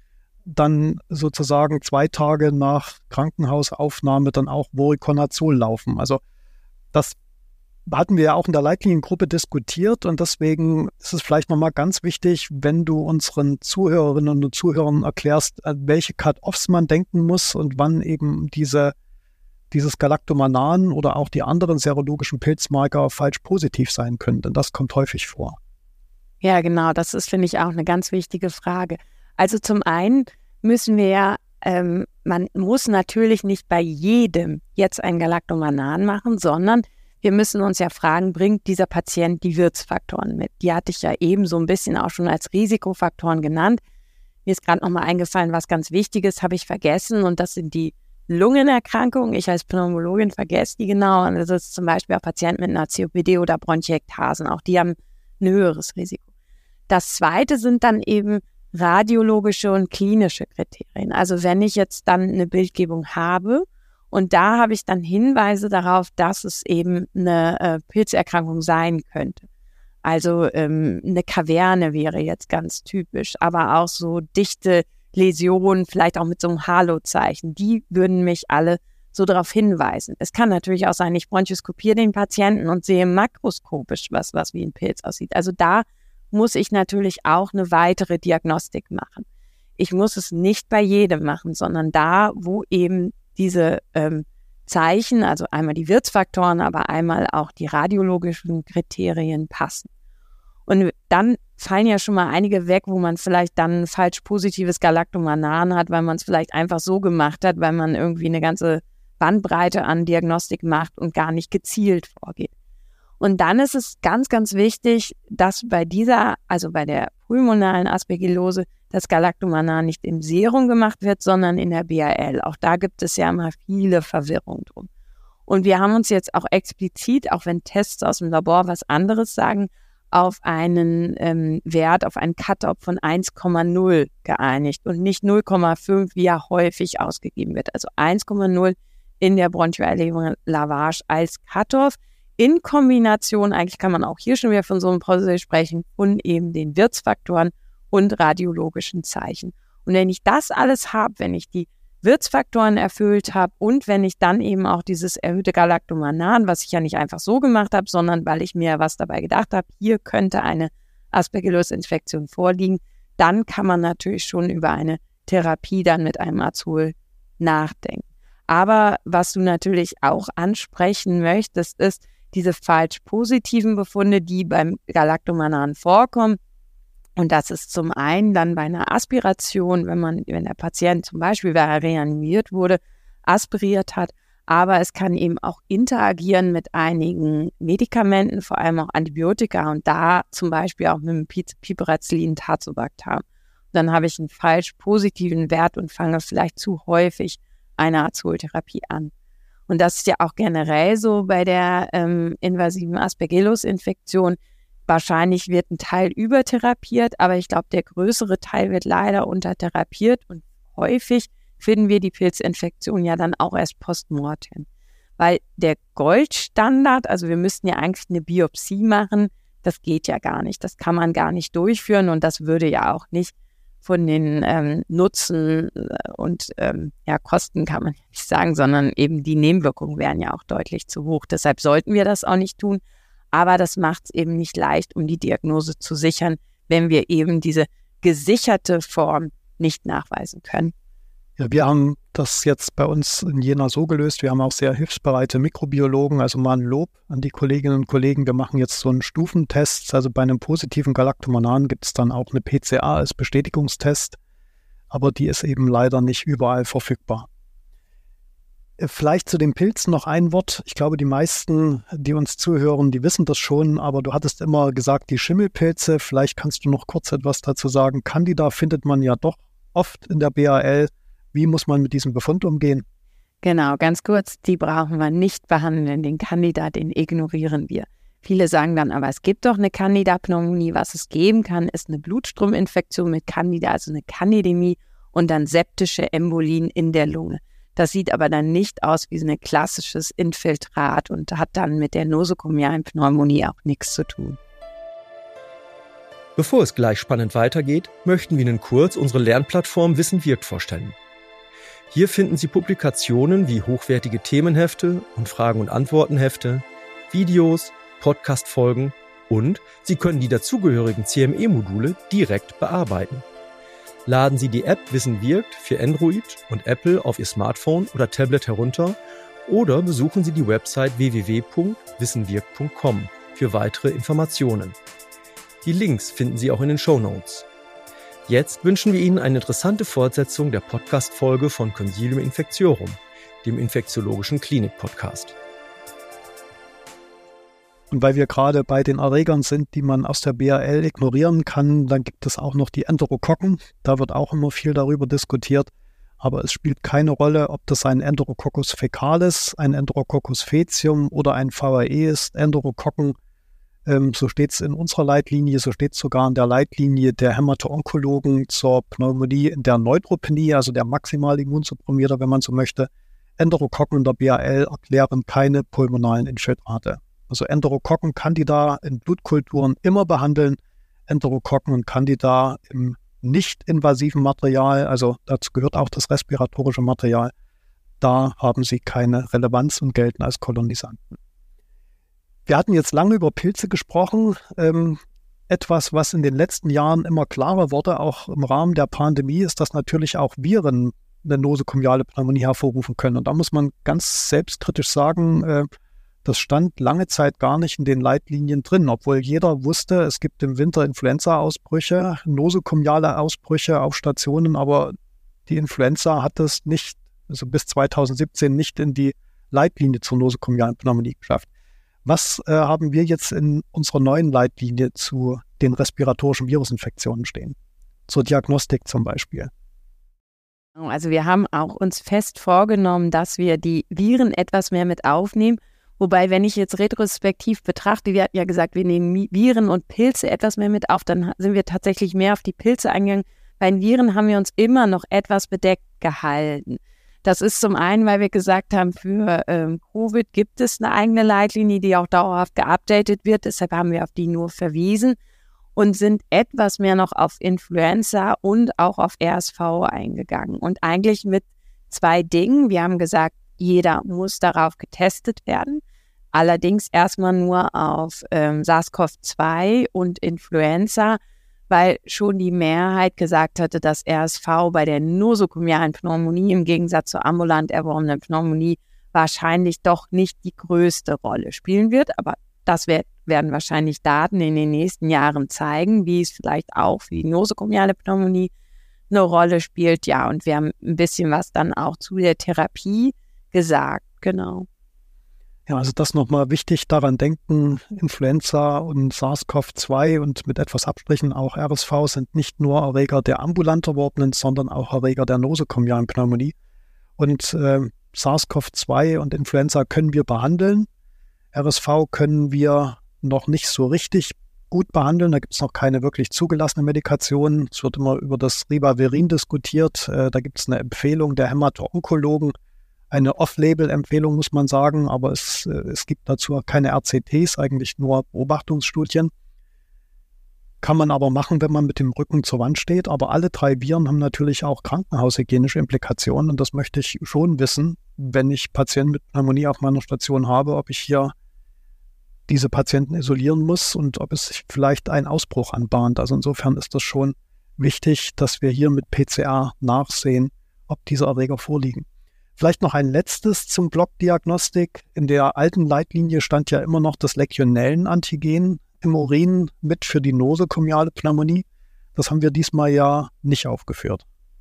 [SPEAKER 3] dann sozusagen zwei Tage nach Krankenhausaufnahme dann auch Voriconazol laufen. Also das hatten wir ja auch in der Leitliniengruppe diskutiert und deswegen ist es vielleicht nochmal ganz wichtig, wenn du unseren Zuhörerinnen und Zuhörern erklärst, an welche Cut-Offs man denken muss und wann eben diese dieses Galactomannan oder auch die anderen serologischen Pilzmarker falsch positiv sein können, denn das kommt häufig vor.
[SPEAKER 1] Ja, genau, das ist, finde ich, auch eine ganz wichtige Frage. Also zum einen müssen wir ja, ähm, man muss natürlich nicht bei jedem jetzt ein Galactomannan machen, sondern wir müssen uns ja fragen, bringt dieser Patient die Wirtsfaktoren mit? Die hatte ich ja eben so ein bisschen auch schon als Risikofaktoren genannt. Mir ist gerade nochmal eingefallen, was ganz Wichtiges habe ich vergessen und das sind die Lungenerkrankungen. Ich als Pneumologin vergesse die genau. Und das ist zum Beispiel auch Patienten mit einer C O P D oder Bronchiektasen. Auch die haben ein höheres Risiko. Das zweite sind dann eben radiologische und klinische Kriterien. Also wenn ich jetzt dann eine Bildgebung habe und da habe ich dann Hinweise darauf, dass es eben eine äh, Pilzerkrankung sein könnte. Also ähm, eine Kaverne wäre jetzt ganz typisch, aber auch so dichte Läsionen, vielleicht auch mit so einem Halo-Zeichen, die würden mich alle so darauf hinweisen. Es kann natürlich auch sein, ich bronchoskopiere den Patienten und sehe makroskopisch was, was wie ein Pilz aussieht. Also da muss ich natürlich auch eine weitere Diagnostik machen. Ich muss es nicht bei jedem machen, sondern da, wo eben diese ähm, Zeichen, also einmal die Wirtsfaktoren, aber einmal auch die radiologischen Kriterien passen. Und dann fallen ja schon mal einige weg, wo man vielleicht dann ein falsch positives Galactomannan hat, weil man es vielleicht einfach so gemacht hat, weil man irgendwie eine ganze Bandbreite an Diagnostik macht und gar nicht gezielt vorgeht. Und dann ist es ganz, ganz wichtig, dass bei dieser, also bei der pulmonalen Aspergillose, das Galactomannan nicht im Serum gemacht wird, sondern in der B A L. Auch da gibt es ja immer viele Verwirrungen drum. Und wir haben uns jetzt auch explizit, auch wenn Tests aus dem Labor was anderes sagen, auf einen ähm, Wert, auf einen Cut-Off von eins Komma null geeinigt und nicht null Komma fünf, wie er häufig ausgegeben wird. Also eins Komma null in der Bronchoalveolar-Lavage als Cut-Off in Kombination, eigentlich kann man auch hier schon wieder von so einem Prozess sprechen, von eben den Wirtsfaktoren und radiologischen Zeichen. Und wenn ich das alles habe, wenn ich die Wirtsfaktoren erfüllt habe und wenn ich dann eben auch dieses erhöhte Galactomannan, was ich ja nicht einfach so gemacht habe, sondern weil ich mir was dabei gedacht habe, hier könnte eine Aspergillus-Infektion vorliegen, dann kann man natürlich schon über eine Therapie dann mit einem Azol nachdenken. Aber was du natürlich auch ansprechen möchtest, ist diese falsch positiven Befunde, die beim Galactomannan vorkommen. Und das ist zum einen dann bei einer Aspiration, wenn man, wenn der Patient zum Beispiel, weil er reanimiert wurde, aspiriert hat, Aber es kann eben auch interagieren mit einigen Medikamenten, vor allem auch Antibiotika und da zum Beispiel auch mit dem Piperacillin Tazobactam. Dann habe ich einen falsch positiven Wert und fange vielleicht zu häufig eine Azoltherapie an. Und das ist ja auch generell so bei der ähm, invasiven Aspergillus-Infektion. Wahrscheinlich wird ein Teil übertherapiert, aber ich glaube, der größere Teil wird leider untertherapiert und häufig finden wir die Pilzinfektion ja dann auch erst postmortem. Weil der Goldstandard, also wir müssten ja eigentlich eine Biopsie machen, das geht ja gar nicht. Das kann man gar nicht durchführen und das würde ja auch nicht von den ähm, Nutzen und ähm, ja, Kosten kann man nicht sagen, sondern eben die Nebenwirkungen wären ja auch deutlich zu hoch. Deshalb sollten wir das auch nicht tun. Aber das macht es eben nicht leicht, um die Diagnose zu sichern, wenn wir eben diese gesicherte Form nicht nachweisen können.
[SPEAKER 3] Ja, wir haben das jetzt bei uns in Jena so gelöst. Wir haben auch sehr hilfsbereite Mikrobiologen, also mal ein Lob an die Kolleginnen und Kollegen. Wir machen jetzt so einen Stufentest. Also bei einem positiven Galactomannan gibt es dann auch eine P C A als Bestätigungstest, aber die ist eben leider nicht überall verfügbar. Vielleicht zu den Pilzen noch ein Wort. Ich glaube, die meisten, die uns zuhören, die wissen das schon, aber du hattest immer gesagt, die Schimmelpilze. Vielleicht kannst du noch kurz etwas dazu sagen. Candida findet man ja doch oft in der B A L. Wie muss man mit diesem Befund umgehen?
[SPEAKER 1] Genau, ganz kurz, die brauchen wir nicht behandeln. Den Candida, den ignorieren wir. Viele sagen dann, aber es gibt doch eine Candida-Pneumonie. Was es geben kann, ist eine Blutstrominfektion mit Candida, also eine Candidämie und dann septische Embolien in der Lunge. Das sieht aber dann nicht aus wie ein klassisches Infiltrat und hat dann mit der nosokomialen Pneumonie auch nichts zu tun.
[SPEAKER 2] Bevor es gleich spannend weitergeht, möchten wir Ihnen kurz unsere Lernplattform Wissen wirkt vorstellen. Hier finden Sie Publikationen wie hochwertige Themenhefte und Fragen- und Antwortenhefte, Videos, Podcast-Folgen und Sie können die dazugehörigen C M E-Module direkt bearbeiten. Laden Sie die App Wissen wirkt für Android und Apple auf Ihr Smartphone oder Tablet herunter oder besuchen Sie die Website w w w punkt wissen wirkt punkt com für weitere Informationen. Die Links finden Sie auch in den Shownotes. Jetzt wünschen wir Ihnen eine interessante Fortsetzung der Podcast-Folge von Consilium Infectiorum, dem infektiologischen Klinik-Podcast.
[SPEAKER 3] Und weil wir gerade bei den Erregern sind, die man aus der B A L ignorieren kann, dann gibt es auch noch die Enterokokken. Da wird auch immer viel darüber diskutiert, aber es spielt keine Rolle, ob das ein Enterococcus faecalis, ein Enterococcus faecium oder ein V A E ist. Enterokokken, ähm, so steht es in unserer Leitlinie, so steht es sogar in der Leitlinie der Hämato-Onkologen zur Pneumonie in der Neutropenie, also der maximal Immunsupprimierer, wenn man so möchte. Enterokokken in der B A L erklären keine pulmonalen Infiltrate. Also Enterokokken, Candida in Blutkulturen immer behandeln, Enterokokken und Candida im nicht-invasiven Material, also dazu gehört auch das respiratorische Material, da haben sie keine Relevanz und gelten als Kolonisanten. Wir hatten jetzt lange über Pilze gesprochen, ähm, etwas, was in den letzten Jahren immer klarer wurde, auch im Rahmen der Pandemie, ist, dass natürlich auch Viren eine nosokomiale Pneumonie hervorrufen können. Und da muss man ganz selbstkritisch sagen, äh, das stand lange Zeit gar nicht in den Leitlinien drin, obwohl jeder wusste, es gibt im Winter Influenza-Ausbrüche, nosokomiale Ausbrüche auf Stationen, aber die Influenza hat es nicht, also bis zweitausendsiebzehn nicht in die Leitlinie zur nosokomialen Pneumonie geschafft. Was äh, haben wir jetzt in unserer neuen Leitlinie zu den respiratorischen Virusinfektionen stehen? Zur Diagnostik zum Beispiel.
[SPEAKER 1] Also wir haben auch uns fest vorgenommen, dass wir die Viren etwas mehr mit aufnehmen. Wobei, wenn ich jetzt retrospektiv betrachte, wir hatten ja gesagt, wir nehmen Viren und Pilze etwas mehr mit auf, dann sind wir tatsächlich mehr auf die Pilze eingegangen. Bei den Viren haben wir uns immer noch etwas bedeckt gehalten. Das ist zum einen, weil wir gesagt haben, für ähm, Covid gibt es eine eigene Leitlinie, die auch dauerhaft geupdatet wird. Deshalb haben wir auf die nur verwiesen und sind etwas mehr noch auf Influenza und auch auf R S V eingegangen. Und eigentlich mit zwei Dingen. Wir haben gesagt, jeder muss darauf getestet werden. Allerdings erstmal nur auf ähm, SARS-C o V zwei und Influenza, weil schon die Mehrheit gesagt hatte, dass R S V bei der nosokomialen Pneumonie im Gegensatz zur ambulant erworbenen Pneumonie wahrscheinlich doch nicht die größte Rolle spielen wird. Aber das wird, werden wahrscheinlich Daten in den nächsten Jahren zeigen, wie es vielleicht auch für die nosokomiale Pneumonie eine Rolle spielt. Ja, und wir haben ein bisschen was dann auch zu der Therapie gesagt. genau.
[SPEAKER 3] Ja, also das nochmal wichtig, daran denken, Influenza und SARS-C o V zwei und mit etwas Abstrichen auch R S V sind nicht nur Erreger der ambulant erworbenen, sondern auch Erreger der nosokomialen Pneumonie. Und äh, SARS-C o V zwei und Influenza können wir behandeln. R S V können wir noch nicht so richtig gut behandeln. Da gibt es noch keine wirklich zugelassene Medikation. Es wird immer über das Ribavirin diskutiert. Äh, da gibt es eine Empfehlung der Hämato-Onkologen. Eine Off-Label-Empfehlung, muss man sagen, aber es, es gibt dazu keine R C Ts, eigentlich nur Beobachtungsstudien. Kann man aber machen, wenn man mit dem Rücken zur Wand steht. Aber alle drei Viren haben natürlich auch krankenhaushygienische Implikationen. Und das möchte ich schon wissen, wenn ich Patienten mit Pneumonie auf meiner Station habe, ob ich hier diese Patienten isolieren muss und ob es sich vielleicht ein Ausbruch anbahnt. Also insofern ist das schon wichtig, dass wir hier mit P C R nachsehen, ob diese Erreger vorliegen. Vielleicht noch ein letztes zum Blockdiagnostik. In der alten Leitlinie stand ja immer noch das Legionellenantigen im Urin mit für die nosokomiale Pneumonie. Das haben wir diesmal ja nicht aufgeführt.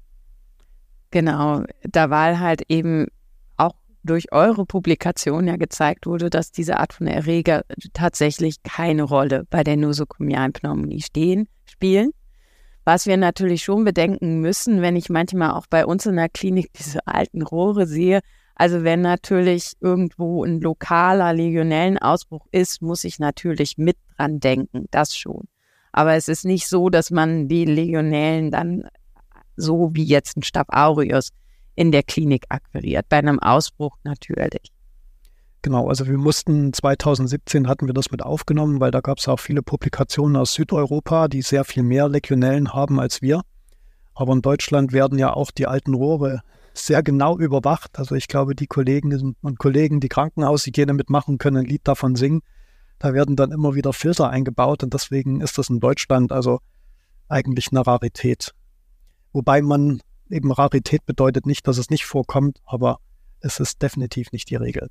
[SPEAKER 1] Genau, da war halt eben auch durch eure Publikation ja gezeigt wurde, dass diese Art von Erreger tatsächlich keine Rolle bei der nosokomialen Pneumonie stehen, spielen. Was wir natürlich schon bedenken müssen, wenn ich manchmal auch bei uns in der Klinik diese alten Rohre sehe, also wenn natürlich irgendwo ein lokaler Legionellenausbruch ist, muss ich natürlich mit dran denken, das schon. Aber es ist nicht so, dass man die Legionellen dann so wie jetzt ein Staph aureus in der Klinik akquiriert. Bei einem Ausbruch natürlich.
[SPEAKER 3] Genau, also wir mussten, zwanzig siebzehn hatten wir das mit aufgenommen, weil da gab es auch viele Publikationen aus Südeuropa, die sehr viel mehr Legionellen haben als wir. Aber in Deutschland werden ja auch die alten Rohre sehr genau überwacht. Also ich glaube, die Kolleginnen und Kollegen, die Krankenhaushygiene mitmachen, können ein Lied davon singen. Da werden dann immer wieder Filter eingebaut und deswegen ist das in Deutschland also eigentlich eine Rarität. Wobei man eben Rarität bedeutet nicht, dass es nicht vorkommt, aber es ist definitiv nicht die Regel.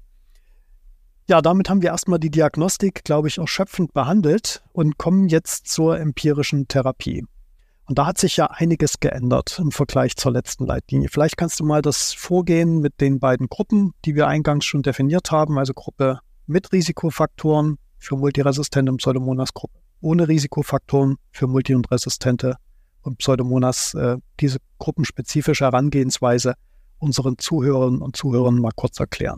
[SPEAKER 3] Ja, damit haben wir erstmal die Diagnostik, glaube ich, erschöpfend behandelt und kommen jetzt zur empirischen Therapie. Und da hat sich ja einiges geändert im Vergleich zur letzten Leitlinie. Vielleicht kannst du mal das Vorgehen mit den beiden Gruppen, die wir eingangs schon definiert haben, also Gruppe mit Risikofaktoren für multiresistente Pseudomonas, Gruppe ohne Risikofaktoren für multi- und resistente und Pseudomonas, äh, diese gruppenspezifische Herangehensweise unseren Zuhörerinnen und Zuhörern mal kurz erklären.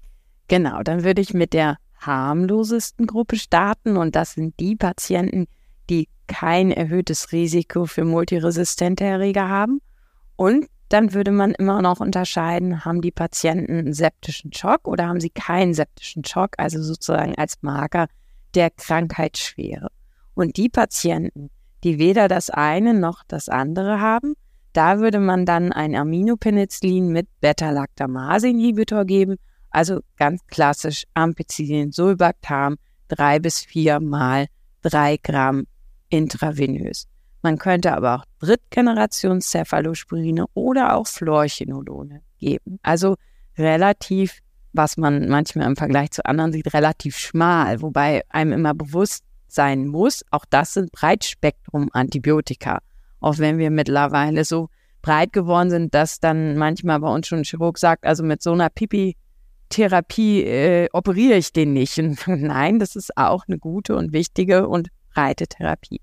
[SPEAKER 1] Genau, dann würde ich mit der harmlosesten Gruppe starten und das sind die Patienten, die kein erhöhtes Risiko für multiresistente Erreger haben. Und dann würde man immer noch unterscheiden, haben die Patienten einen septischen Schock oder haben sie keinen septischen Schock, also sozusagen als Marker der Krankheitsschwere. Und die Patienten, die weder das eine noch das andere haben, da würde man dann ein Aminopenicillin mit Beta-Lactamase-Inhibitor geben, also ganz klassisch Ampicillin-Sulbactam, drei bis vier mal drei Gramm intravenös. Man könnte aber auch Drittgenerations-Cephalosporine oder auch Fluorchinolone geben. Also relativ, was man manchmal im Vergleich zu anderen sieht, relativ schmal, wobei einem immer bewusst sein muss, auch das sind Breitspektrum-Antibiotika. Auch wenn wir mittlerweile so breit geworden sind, dass dann manchmal bei uns schon ein Chirurg sagt, also mit so einer Pipi Therapie äh, operiere ich den nicht. Und nein, das ist auch eine gute und wichtige und breite Therapie.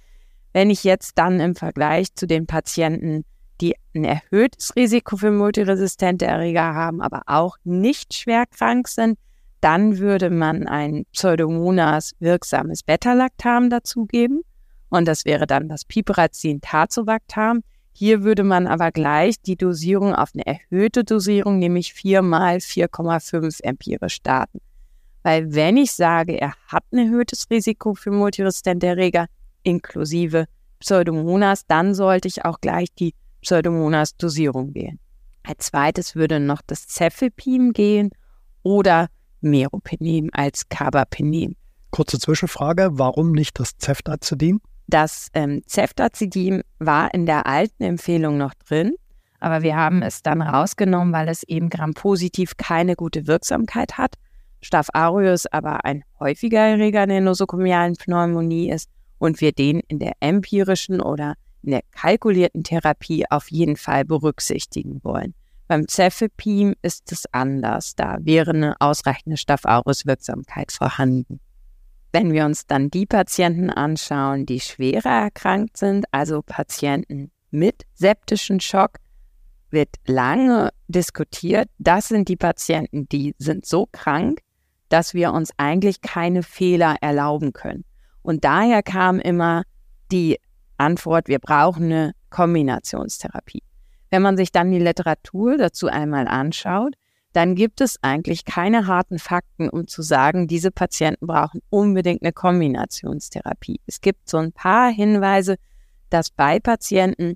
[SPEAKER 1] Wenn ich jetzt dann im Vergleich zu den Patienten, die ein erhöhtes Risiko für multiresistente Erreger haben, aber auch nicht schwer krank sind, dann würde man ein Pseudomonas wirksames Beta-Lactam dazugeben und das wäre dann das Piperazin-Tazobactam. Hier würde man aber gleich die Dosierung auf eine erhöhte Dosierung, nämlich vier mal vier Komma fünf empirisch starten. Weil wenn ich sage, er hat ein erhöhtes Risiko für multiresistente Erreger inklusive Pseudomonas, dann sollte ich auch gleich die Pseudomonas-Dosierung wählen. Als zweites würde noch das Cefepime gehen oder Meropenem als Carbapenem.
[SPEAKER 3] Kurze Zwischenfrage, warum nicht das Ceftazidin?
[SPEAKER 1] Das ähm, Ceftazidin war in der alten Empfehlung noch drin, aber wir haben es dann rausgenommen, weil es eben grampositiv keine gute Wirksamkeit hat. Staph aureus aber ein häufiger Erreger der nosokomialen Pneumonie ist und wir den in der empirischen oder in der kalkulierten Therapie auf jeden Fall berücksichtigen wollen. Beim Cefepime ist es anders. Da wäre eine ausreichende Staph-aureus-Wirksamkeit vorhanden. Wenn wir uns dann die Patienten anschauen, die schwerer erkrankt sind, also Patienten mit septischen Schock, wird lange diskutiert. Das sind die Patienten, die sind so krank, dass wir uns eigentlich keine Fehler erlauben können. Und daher kam immer die Antwort, wir brauchen eine Kombinationstherapie. Wenn man sich dann die Literatur dazu einmal anschaut, dann gibt es eigentlich keine harten Fakten, um zu sagen, diese Patienten brauchen unbedingt eine Kombinationstherapie. Es gibt so ein paar Hinweise, dass bei Patienten,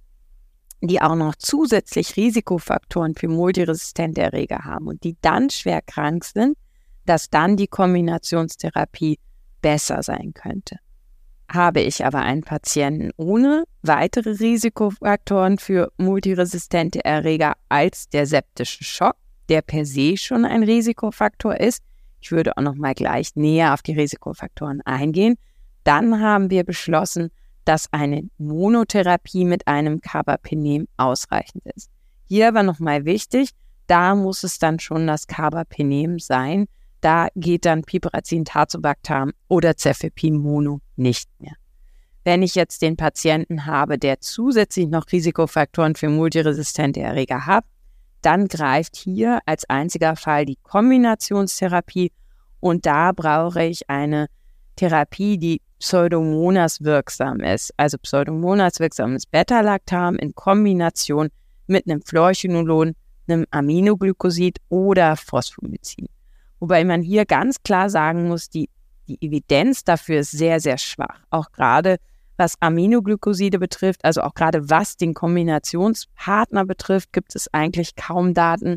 [SPEAKER 1] die auch noch zusätzlich Risikofaktoren für multiresistente Erreger haben und die dann schwer krank sind, dass dann die Kombinationstherapie besser sein könnte. Habe ich aber einen Patienten ohne weitere Risikofaktoren für multiresistente Erreger als der septische Schock, der per se schon ein Risikofaktor ist, ich würde auch noch mal gleich näher auf die Risikofaktoren eingehen, dann haben wir beschlossen, dass eine Monotherapie mit einem Carbapenem ausreichend ist. Hier aber nochmal wichtig, da muss es dann schon das Carbapenem sein. Da geht dann Piperazin, Tazobactam oder Cefepime Mono nicht mehr. Wenn ich jetzt den Patienten habe, der zusätzlich noch Risikofaktoren für multiresistente Erreger hat, dann greift hier als einziger Fall die Kombinationstherapie und da brauche ich eine Therapie, die Pseudomonas wirksam ist. Also Pseudomonas wirksames Beta-Lactam in Kombination mit einem Fluorchinolon, einem Aminoglycosid oder Phosphomycin. Wobei man hier ganz klar sagen muss, die, die Evidenz dafür ist sehr, sehr schwach. Auch gerade was Aminoglycoside betrifft, also auch gerade was den Kombinationspartner betrifft, gibt es eigentlich kaum Daten,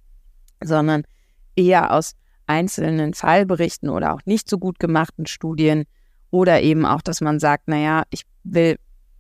[SPEAKER 1] sondern eher aus einzelnen Fallberichten oder auch nicht so gut gemachten Studien oder eben auch, dass man sagt, naja, ich will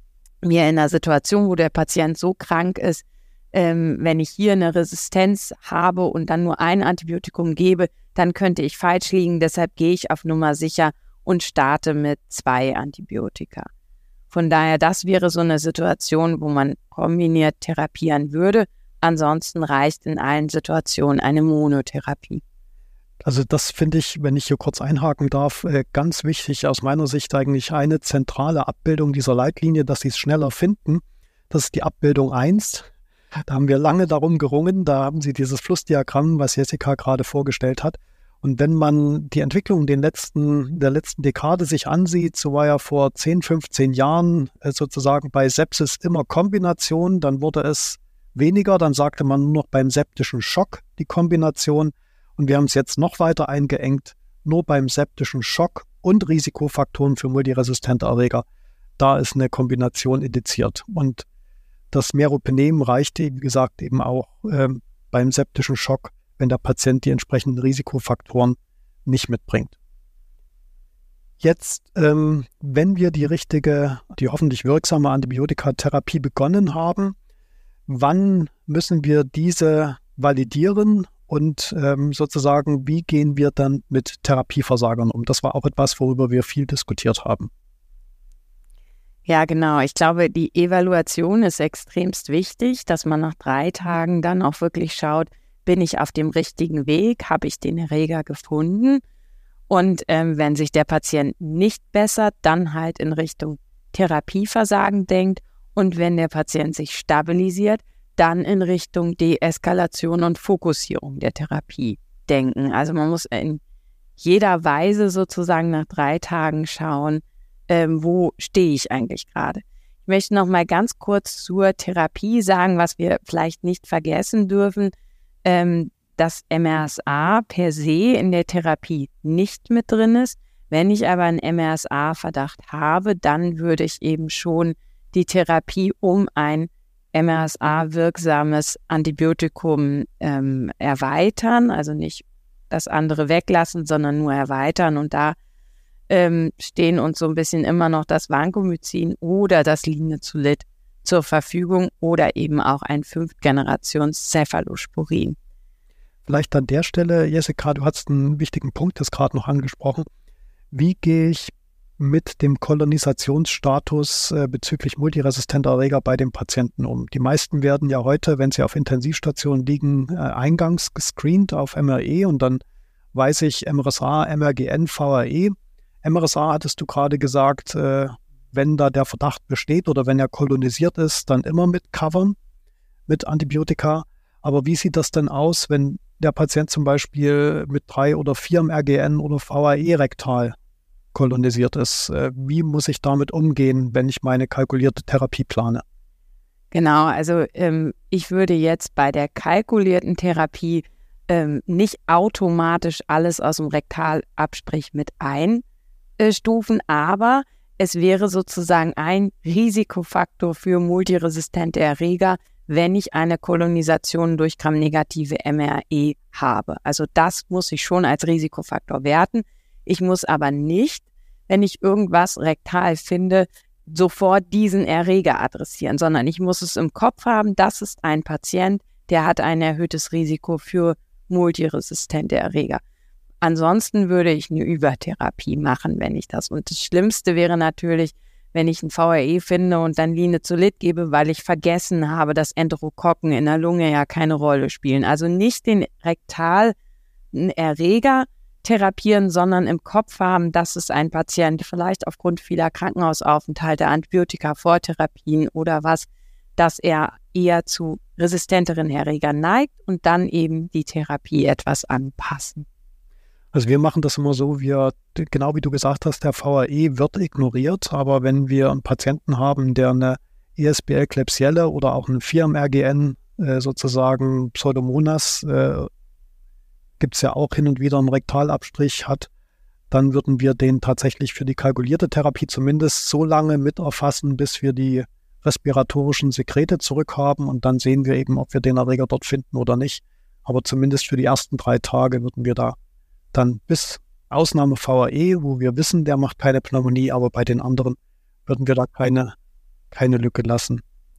[SPEAKER 1] mir in einer Situation, wo der Patient so krank ist, ähm, wenn ich hier eine Resistenz habe und dann nur ein Antibiotikum gebe, dann könnte ich falsch liegen. Deshalb gehe ich auf Nummer sicher und starte mit zwei Antibiotika. Von daher, das wäre so eine Situation, wo man kombiniert therapieren würde. Ansonsten reicht in allen Situationen eine Monotherapie.
[SPEAKER 3] Also das finde ich, wenn ich hier kurz einhaken darf, ganz wichtig aus meiner Sicht eigentlich eine zentrale Abbildung dieser Leitlinie, dass Sie es schneller finden. Das ist die Abbildung eins. Da haben wir lange darum gerungen. Da haben Sie dieses Flussdiagramm, was Jessica gerade vorgestellt hat. Und wenn man die Entwicklung den letzten, der letzten Dekade sich ansieht, so war ja vor zehn, fünfzehn Jahren sozusagen bei Sepsis immer Kombination, dann wurde es weniger, dann sagte man nur noch beim septischen Schock die Kombination. Und wir haben es jetzt noch weiter eingeengt, nur beim septischen Schock und Risikofaktoren für multiresistente Erreger. Da ist eine Kombination indiziert. Und das Meropenem reicht, wie gesagt, eben auch äh, beim septischen Schock, wenn der Patient die entsprechenden Risikofaktoren nicht mitbringt. Jetzt, ähm, wenn wir die richtige, die hoffentlich wirksame Antibiotikatherapie begonnen haben, wann müssen wir diese validieren? Und ähm, sozusagen, wie gehen wir dann mit Therapieversagern um? Das war auch etwas, worüber wir viel diskutiert haben.
[SPEAKER 1] Ja, genau. Ich glaube, die Evaluation ist extremst wichtig, dass man nach drei Tagen dann auch wirklich schaut, bin ich auf dem richtigen Weg, habe ich den Erreger gefunden? Und ähm, wenn sich der Patient nicht bessert, dann halt in Richtung Therapieversagen denkt. Und wenn der Patient sich stabilisiert, dann in Richtung Deeskalation und Fokussierung der Therapie denken. Also man muss in jeder Weise sozusagen nach drei Tagen schauen, ähm, wo stehe ich eigentlich gerade. Ich möchte noch mal ganz kurz zur Therapie sagen, was wir vielleicht nicht vergessen dürfen, ähm, dass M R S A per se in der Therapie nicht mit drin ist. Wenn ich aber einen M R S A-Verdacht habe, dann würde ich eben schon die Therapie um ein M R S A-wirksames Antibiotikum ähm, erweitern, also nicht das andere weglassen, sondern nur erweitern. Und da ähm, stehen uns so ein bisschen immer noch das Vancomycin oder das Linezolid zur Verfügung oder eben auch ein Fünftgenerations-Cephalosporin.
[SPEAKER 3] Vielleicht an der Stelle, Jessica, du hast einen wichtigen Punkt jetzt gerade noch angesprochen. Wie gehe ich mit dem Kolonisationsstatus äh, bezüglich multiresistenter Erreger bei den Patienten um? Die meisten werden ja heute, wenn sie auf Intensivstationen liegen, äh, eingangs gescreent auf M R E und dann weiß ich M R S A, M R G N, V R E. M R S A hattest du gerade gesagt, äh, wenn da der Verdacht besteht oder wenn er kolonisiert ist, dann immer mit covern, mit Antibiotika. Aber wie sieht das denn aus, wenn der Patient zum Beispiel mit drei oder vier M R G N oder V R E rektal kolonisiert ist? Wie muss ich damit umgehen, wenn ich meine kalkulierte Therapie plane?
[SPEAKER 1] Genau, also ähm, ich würde jetzt bei der kalkulierten Therapie ähm, nicht automatisch alles aus dem Rektalabstrich mit einstufen, aber es wäre sozusagen ein Risikofaktor für multiresistente Erreger, wenn ich eine Kolonisation durch gramnegative M R E habe. Also das muss ich schon als Risikofaktor werten. Ich muss aber nicht, wenn ich irgendwas rektal finde, sofort diesen Erreger adressieren, sondern ich muss es im Kopf haben, das ist ein Patient, der hat ein erhöhtes Risiko für multiresistente Erreger. Ansonsten würde ich eine Übertherapie machen, wenn ich das. Und das Schlimmste wäre natürlich, wenn ich ein V R E finde und dann Linezolid gebe, weil ich vergessen habe, dass Enterokokken in der Lunge ja keine Rolle spielen. Also nicht den rektalen Erreger therapieren, sondern im Kopf haben, dass es ein Patient vielleicht aufgrund vieler Krankenhausaufenthalte, Antibiotika-Vortherapien oder was, dass er eher zu resistenteren Erregern neigt und dann eben die Therapie etwas anpassen.
[SPEAKER 3] Also wir machen das immer so, wir, genau wie du gesagt hast, der V R E wird ignoriert, aber wenn wir einen Patienten haben, der eine E S B L-Klebsielle oder auch einen vier M R G N äh, sozusagen Pseudomonas äh, gibt es ja auch hin und wieder einen Rektalabstrich hat, dann würden wir den tatsächlich für die kalkulierte Therapie zumindest so lange mit erfassen, bis wir die respiratorischen Sekrete zurückhaben und dann sehen wir eben, ob wir den Erreger dort finden oder nicht. Aber zumindest für die ersten drei Tage würden wir da dann bis Ausnahme V R E, wo wir wissen, der macht keine Pneumonie, aber bei den anderen würden wir da keine, keine Lücke lassen.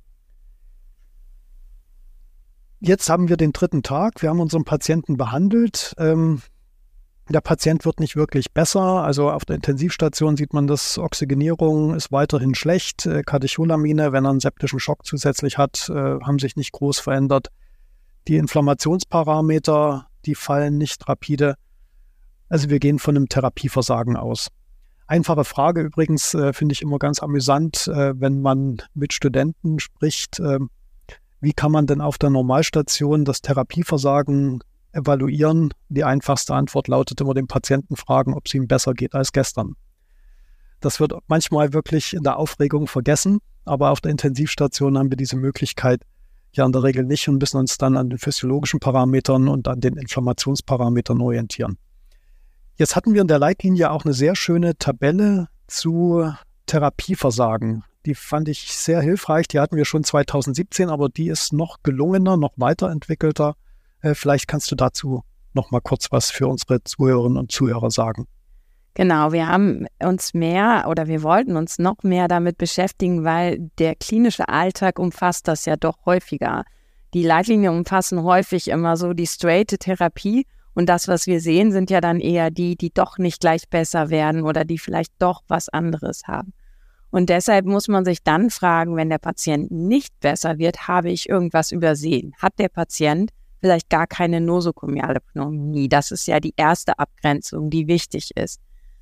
[SPEAKER 3] Jetzt haben wir den dritten Tag, wir haben unseren Patienten behandelt. Ähm, der Patient wird nicht wirklich besser, also auf der Intensivstation sieht man, dass Oxygenierung ist weiterhin schlecht. Äh, Katecholamine, wenn er einen septischen Schock zusätzlich hat, äh, haben sich nicht groß verändert. Die Inflammationsparameter, die fallen nicht rapide. Also wir gehen von einem Therapieversagen aus. Einfache Frage übrigens, äh, finde ich immer ganz amüsant, äh, wenn man mit Studenten spricht, äh, wie kann man denn auf der Normalstation das Therapieversagen evaluieren? Die einfachste Antwort lautet immer, den Patienten fragen, ob es ihm besser geht als gestern. Das wird manchmal wirklich in der Aufregung vergessen, aber auf der Intensivstation haben wir diese Möglichkeit ja in der Regel nicht und müssen uns dann an den physiologischen Parametern und an den Inflammationsparametern orientieren. Jetzt hatten wir in der Leitlinie auch eine sehr schöne Tabelle zu Therapieversagen. Die fand ich sehr hilfreich. Die hatten wir schon zweitausendsiebzehn, aber die ist noch gelungener, noch weiterentwickelter. Äh, vielleicht kannst du dazu noch mal kurz was für unsere Zuhörerinnen und Zuhörer sagen.
[SPEAKER 1] Genau, wir haben uns mehr oder wir wollten uns noch mehr damit beschäftigen, weil der klinische Alltag umfasst das ja doch häufiger. Die Leitlinien umfassen häufig immer so die straighte Therapie und das, was wir sehen, sind ja dann eher die, die doch nicht gleich besser werden oder die vielleicht doch was anderes haben. Und deshalb muss man sich dann fragen, wenn der Patient nicht besser wird, habe ich irgendwas übersehen? Hat der Patient vielleicht gar keine nosokomiale Pneumonie? Das ist ja die erste Abgrenzung, die wichtig ist.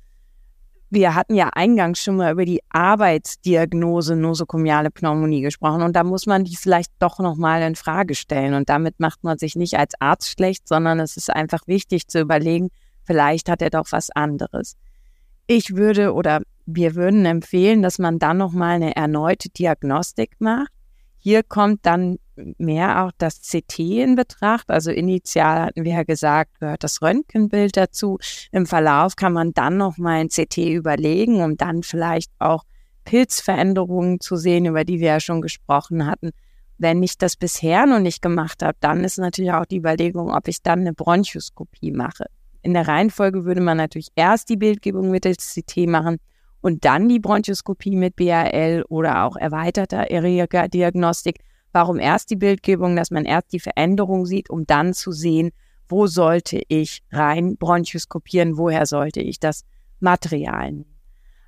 [SPEAKER 1] Wir hatten ja eingangs schon mal über die Arbeitsdiagnose nosokomiale Pneumonie gesprochen und da muss man die vielleicht doch nochmal in Frage stellen und damit macht man sich nicht als Arzt schlecht, sondern es ist einfach wichtig zu überlegen, vielleicht hat er doch was anderes. Ich würde oder wir würden empfehlen, dass man dann nochmal eine erneute Diagnostik macht. Hier kommt dann mehr auch das C T in Betracht. Also initial hatten wir ja gesagt, gehört das Röntgenbild dazu. Im Verlauf kann man dann nochmal ein C T überlegen, um dann vielleicht auch Pilzveränderungen zu sehen, über die wir ja schon gesprochen hatten. Wenn ich das bisher noch nicht gemacht habe, dann ist natürlich auch die Überlegung, ob ich dann eine Bronchoskopie mache. In der Reihenfolge würde man natürlich erst die Bildgebung mittels C T machen und dann die Bronchoskopie mit B A L oder auch erweiterter Erregerdiagnostik. Warum erst die Bildgebung, dass man erst die Veränderung sieht, um dann zu sehen, wo sollte ich rein bronchoskopieren, woher sollte ich das Material nehmen.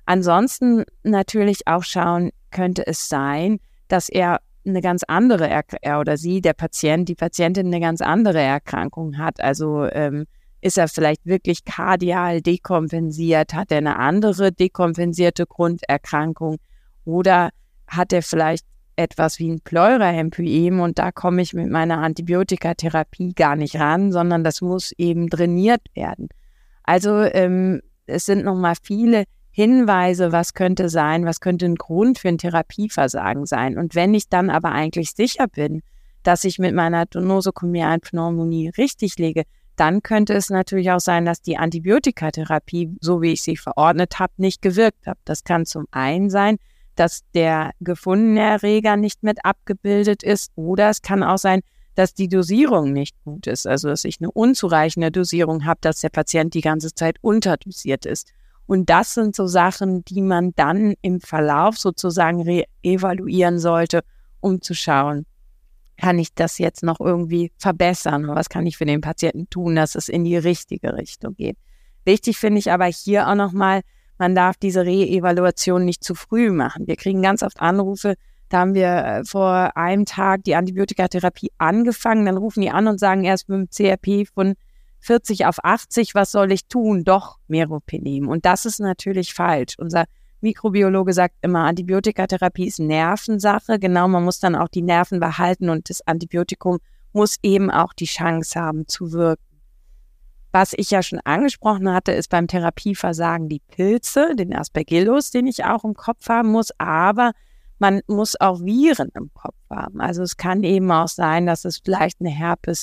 [SPEAKER 1] Ansonsten natürlich auch schauen, könnte es sein, dass er eine ganz andere, er oder sie, der Patient, die Patientin eine ganz andere Erkrankung hat. Also ähm, ist er vielleicht wirklich kardial dekompensiert, hat er eine andere dekompensierte Grunderkrankung oder hat er vielleicht etwas wie ein Pleuraemphysem und da komme ich mit meiner Antibiotikatherapie gar nicht ran, sondern das muss eben trainiert werden. Also ähm, es sind nochmal viele Hinweise, was könnte sein, was könnte ein Grund für ein Therapieversagen sein. Und wenn ich dann aber eigentlich sicher bin, dass ich mit meiner nosokomialen Pneumonie richtig liege, dann könnte es natürlich auch sein, dass die Antibiotikatherapie, so wie ich sie verordnet habe, nicht gewirkt hat. Das kann zum einen sein, dass der gefundene Erreger nicht mit abgebildet ist oder es kann auch sein, dass die Dosierung nicht gut ist, also dass ich eine unzureichende Dosierung habe, dass der Patient die ganze Zeit unterdosiert ist. Und das sind so Sachen, die man dann im Verlauf sozusagen re-evaluieren sollte, um zu schauen, kann ich das jetzt noch irgendwie verbessern oder was kann ich für den Patienten tun, dass es in die richtige Richtung geht. Wichtig finde ich aber hier auch nochmal, man darf diese Re-Evaluation nicht zu früh machen. Wir kriegen ganz oft Anrufe, da haben wir vor einem Tag die Antibiotikatherapie angefangen, dann rufen die an und sagen erst mit dem C R P von vierzig auf achtzig, was soll ich tun? Doch Meropenem. Und das ist natürlich falsch. Unser Mikrobiologe sagt immer, Antibiotikatherapie ist Nervensache. Genau, man muss dann auch die Nerven behalten und das Antibiotikum muss eben auch die Chance haben zu wirken. Was ich ja schon angesprochen hatte, ist beim Therapieversagen die Pilze, den Aspergillus, den ich auch im Kopf haben muss, aber man muss auch Viren im Kopf haben. Also es kann eben auch sein, dass es vielleicht eine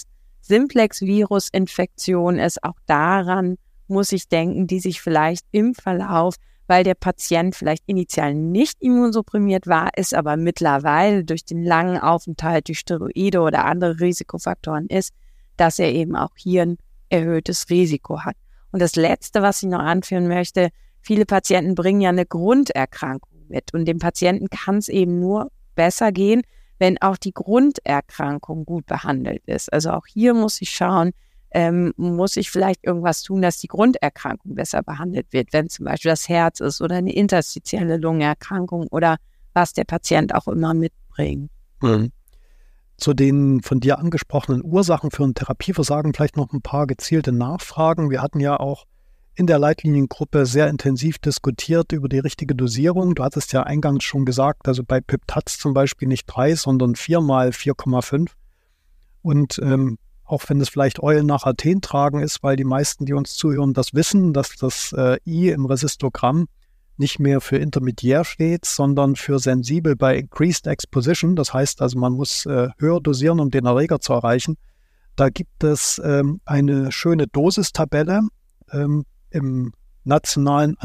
[SPEAKER 1] Herpes-Simplex-Virus-Infektion ist. Auch daran muss ich denken, die sich vielleicht im Verlauf, weil der Patient vielleicht initial nicht immunsupprimiert war, ist aber mittlerweile durch den langen Aufenthalt, durch Steroide oder andere Risikofaktoren ist, dass er eben auch hier ein erhöhtes Risiko hat. Und das Letzte, was ich noch anführen möchte, viele Patienten bringen ja eine Grunderkrankung mit und dem Patienten kann es eben nur besser gehen, wenn auch die Grunderkrankung gut behandelt ist. Also auch hier muss ich schauen, ähm, muss ich vielleicht irgendwas tun, dass die Grunderkrankung besser behandelt wird, wenn zum Beispiel das Herz ist oder eine interstitielle Lungenerkrankung oder was der Patient auch immer mitbringt.
[SPEAKER 3] Mhm. Zu den von dir angesprochenen Ursachen für ein Therapieversagen vielleicht noch ein paar gezielte Nachfragen. Wir hatten ja auch in der Leitliniengruppe sehr intensiv diskutiert über die richtige Dosierung. Du hattest ja eingangs schon gesagt, also bei Piptaz zum Beispiel nicht drei, sondern vier mal vier Komma fünf. Und ähm, auch wenn es vielleicht Eulen nach Athen tragen ist, weil die meisten, die uns zuhören, das wissen, dass das äh, I im Resistogramm nicht mehr für intermediär steht, sondern für sensibel bei Increased Exposition. Das heißt also, man muss äh, höher dosieren, um den Erreger zu erreichen. Da gibt es ähm, eine schöne Dosistabelle ähm, im Nationalen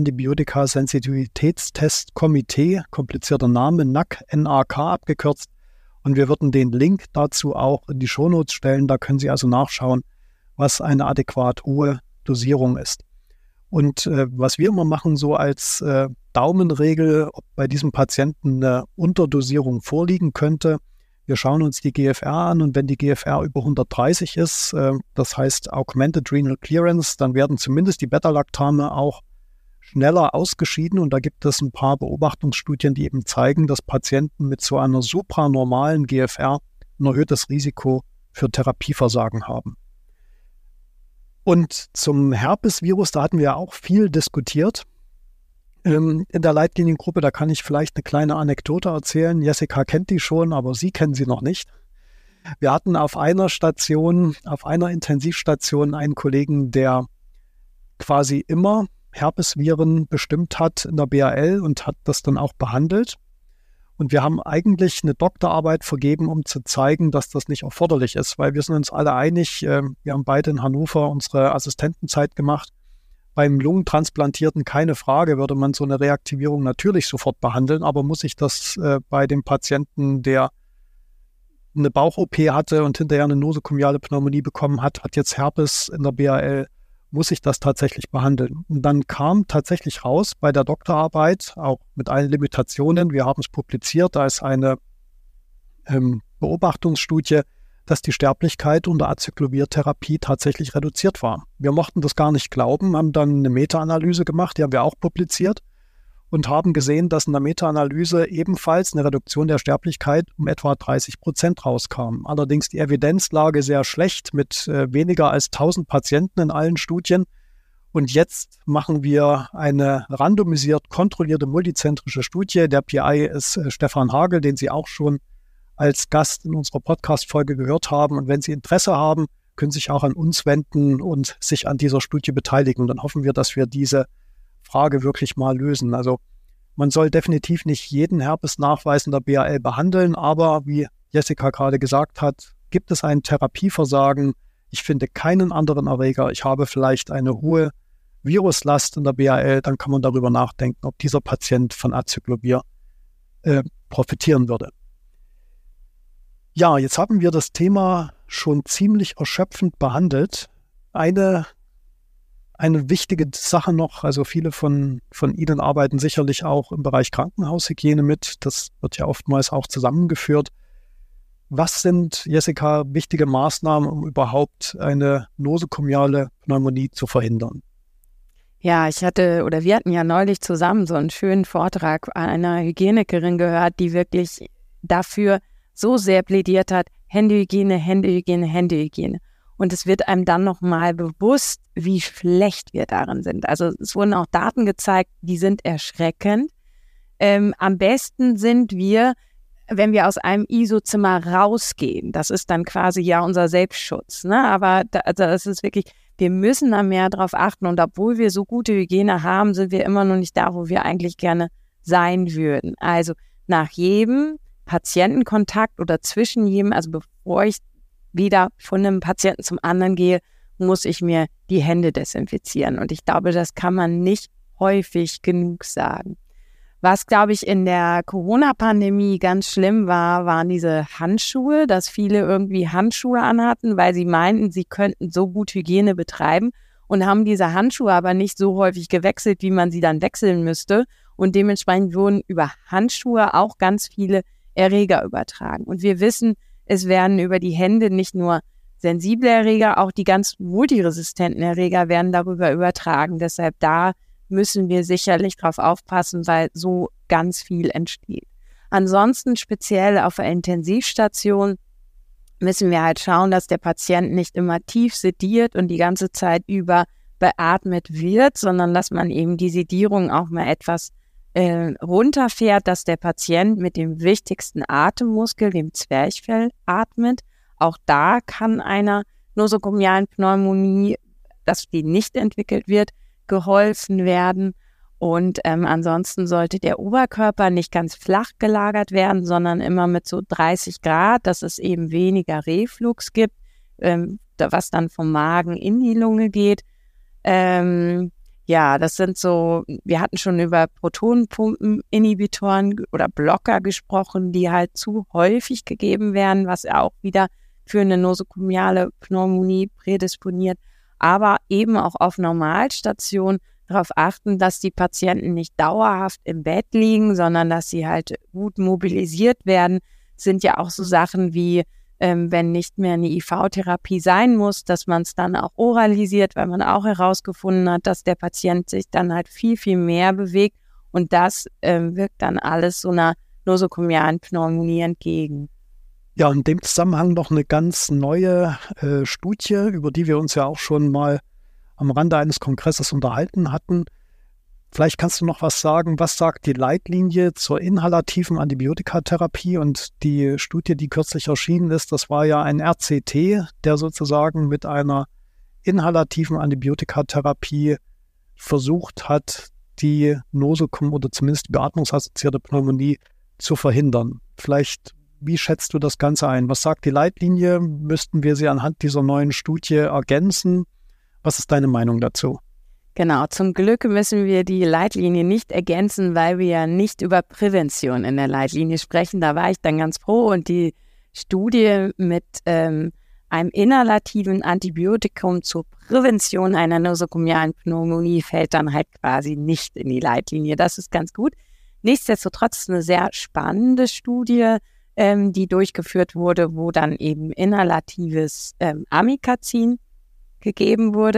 [SPEAKER 3] Antibiotika-Sensitivitätstest-Komitee, komplizierter Name, N A C, N A K abgekürzt. Und wir würden den Link dazu auch in die Shownotes stellen. Da können Sie also nachschauen, was eine adäquat hohe Dosierung ist. Und äh, was wir immer machen, so als äh, Daumenregel, ob bei diesem Patienten eine Unterdosierung vorliegen könnte, wir schauen uns die G F R an und wenn die G F R über hundertdreißig ist, äh, das heißt Augmented Renal Clearance, dann werden zumindest die Beta-Lactame auch schneller ausgeschieden und da gibt es ein paar Beobachtungsstudien, die eben zeigen, dass Patienten mit so einer supranormalen G F R ein erhöhtes Risiko für Therapieversagen haben. Und zum Herpesvirus, da hatten wir auch viel diskutiert. Ähm, in der Leitliniengruppe, da kann ich vielleicht eine kleine Anekdote erzählen. Jessica kennt die schon, aber Sie kennen sie noch nicht. Wir hatten auf einer Station, auf einer Intensivstation einen Kollegen, der quasi immer Herpesviren bestimmt hat in der B A L und hat das dann auch behandelt. Und wir haben eigentlich eine Doktorarbeit vergeben, um zu zeigen, dass das nicht erforderlich ist, weil wir sind uns alle einig, äh, wir haben beide in Hannover unsere Assistentenzeit gemacht. Beim Lungentransplantierten, keine Frage, würde man so eine Reaktivierung natürlich sofort behandeln, aber muss ich das äh, bei dem Patienten, der eine Bauch-O P hatte und hinterher eine nosokomiale Pneumonie bekommen hat, hat jetzt Herpes in der B A L, muss ich das tatsächlich behandeln? Und dann kam tatsächlich raus bei der Doktorarbeit, auch mit allen Limitationen, wir haben es publiziert, da ist eine ähm, Beobachtungsstudie, dass die Sterblichkeit unter Acyclovir-Therapie tatsächlich reduziert war. Wir mochten das gar nicht glauben, haben dann eine Meta-Analyse gemacht, die haben wir auch publiziert. und haben gesehen, dass in der Meta-Analyse ebenfalls eine Reduktion der Sterblichkeit um etwa dreißig Prozent rauskam. Allerdings die Evidenzlage sehr schlecht mit äh, weniger als tausend Patienten in allen Studien. Und jetzt machen wir eine randomisiert kontrollierte multizentrische Studie. Der P I ist äh, Stefan Hagel, den Sie auch schon als Gast in unserer Podcast-Folge gehört haben. Und wenn Sie Interesse haben, können Sie sich auch an uns wenden und sich an dieser Studie beteiligen. Und dann hoffen wir, dass wir diese Frage wirklich mal lösen. Also man soll definitiv nicht jeden Herpesnachweis in der B A L behandeln, aber wie Jessica gerade gesagt hat, gibt es ein Therapieversagen. Ich finde keinen anderen Erreger. Ich habe vielleicht eine hohe Viruslast in der B A L, dann kann man darüber nachdenken, ob dieser Patient von Acyclovir äh, profitieren würde. Ja, jetzt haben wir das Thema schon ziemlich erschöpfend behandelt. Eine Eine wichtige Sache noch, also viele von, von Ihnen arbeiten sicherlich auch im Bereich Krankenhaushygiene mit. Das wird ja oftmals auch zusammengeführt. Was sind, Jessica, wichtige Maßnahmen, um überhaupt eine nosokomiale Pneumonie zu verhindern?
[SPEAKER 1] Ja, ich hatte oder wir hatten ja neulich zusammen so einen schönen Vortrag einer Hygienikerin gehört, die wirklich dafür so sehr plädiert hat, Händehygiene, Händehygiene, Händehygiene. Und es wird einem dann nochmal bewusst, wie schlecht wir darin sind. Also es wurden auch Daten gezeigt, die sind erschreckend. Ähm, am besten sind wir, wenn wir aus einem I S O-Zimmer rausgehen. Das ist dann quasi ja unser Selbstschutz. Ne? Aber da, also das ist wirklich, wir müssen da mehr drauf achten. Und obwohl wir so gute Hygiene haben, sind wir immer noch nicht da, wo wir eigentlich gerne sein würden. Also nach jedem Patientenkontakt oder zwischen jedem, also bevor ich wieder von einem Patienten zum anderen gehe, muss ich mir die Hände desinfizieren. Und ich glaube, das kann man nicht häufig genug sagen. Was, glaube ich, in der Corona-Pandemie ganz schlimm war, waren diese Handschuhe, dass viele irgendwie Handschuhe anhatten, weil sie meinten, sie könnten so gut Hygiene betreiben und haben diese Handschuhe aber nicht so häufig gewechselt, wie man sie dann wechseln müsste. Und dementsprechend wurden über Handschuhe auch ganz viele Erreger übertragen. Und wir wissen, es werden über die Hände nicht nur sensible Erreger, auch die ganz multiresistenten Erreger werden darüber übertragen. Deshalb da müssen wir sicherlich drauf aufpassen, weil so ganz viel entsteht. Ansonsten speziell auf der Intensivstation müssen wir halt schauen, dass der Patient nicht immer tief sediert und die ganze Zeit über beatmet wird, sondern dass man eben die Sedierung auch mal etwas Äh, runterfährt, dass der Patient mit dem wichtigsten Atemmuskel, dem Zwerchfell, atmet. Auch da kann einer nosokomialen Pneumonie, dass die nicht entwickelt wird, geholfen werden. Und ähm, ansonsten sollte der Oberkörper nicht ganz flach gelagert werden, sondern immer mit so dreißig Grad, dass es eben weniger Reflux gibt, ähm, was dann vom Magen in die Lunge geht. Ähm, Ja, das sind so, wir hatten schon über Protonenpumpeninhibitoren oder Blocker gesprochen, die halt zu häufig gegeben werden, was auch wieder für eine nosokomiale Pneumonie prädisponiert. Aber eben auch auf Normalstation darauf achten, dass die Patienten nicht dauerhaft im Bett liegen, sondern dass sie halt gut mobilisiert werden. Sind ja auch so Sachen wie, Ähm, wenn nicht mehr eine I V-Therapie sein muss, dass man es dann auch oralisiert, weil man auch herausgefunden hat, dass der Patient sich dann halt viel, viel mehr bewegt und das ähm, wirkt dann alles so einer nosokomialen Pneumonie entgegen.
[SPEAKER 3] Ja, in dem Zusammenhang noch eine ganz neue äh, Studie, über die wir uns ja auch schon mal am Rande eines Kongresses unterhalten hatten. Vielleicht kannst du noch was sagen, was sagt die Leitlinie zur inhalativen Antibiotikatherapie? Und die Studie, die kürzlich erschienen ist, das war ja ein R C T, der sozusagen mit einer inhalativen Antibiotikatherapie versucht hat, die Nosokom oder zumindest die beatmungsassoziierte Pneumonie zu verhindern. Vielleicht, wie schätzt du das Ganze ein? Was sagt die Leitlinie? Müssten wir sie anhand dieser neuen Studie ergänzen? Was ist deine Meinung dazu?
[SPEAKER 1] Genau, zum Glück müssen wir die Leitlinie nicht ergänzen, weil wir ja nicht über Prävention in der Leitlinie sprechen. Da war ich dann ganz froh und die Studie mit ähm, einem inhalativen Antibiotikum zur Prävention einer nosokomialen Pneumonie fällt dann halt quasi nicht in die Leitlinie. Das ist ganz gut. Nichtsdestotrotz eine sehr spannende Studie, ähm, die durchgeführt wurde, wo dann eben inhalatives ähm, Amikazin gegeben wurde.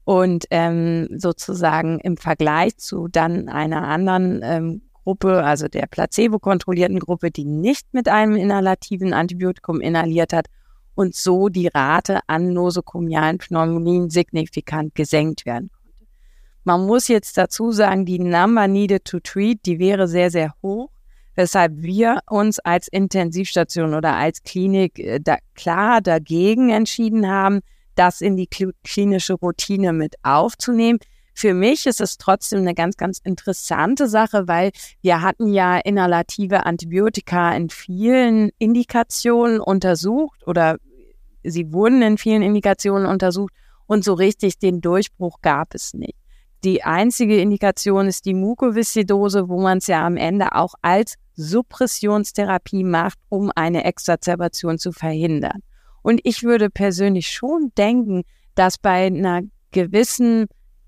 [SPEAKER 1] Und ähm, sozusagen im Vergleich zu dann einer anderen ähm, Gruppe, also der placebo-kontrollierten Gruppe, die nicht mit einem inhalativen Antibiotikum inhaliert hat und so die Rate an nosokomialen Pneumonien signifikant gesenkt werden konnte. Man muss jetzt dazu sagen, die Number needed to treat, die wäre sehr, sehr hoch, weshalb wir uns als Intensivstation oder als Klinik äh, da klar dagegen entschieden haben, das in die klinische Routine mit aufzunehmen. Für mich ist es trotzdem eine ganz, ganz interessante Sache, weil wir hatten ja inhalative Antibiotika in vielen Indikationen untersucht oder sie wurden in vielen Indikationen untersucht und so richtig den Durchbruch gab es nicht. Die einzige Indikation ist die Mukoviszidose, wo man es ja am Ende auch als Suppressionstherapie macht, um eine Exazerbation zu verhindern. Und ich würde persönlich schon denken, dass bei einer gewissen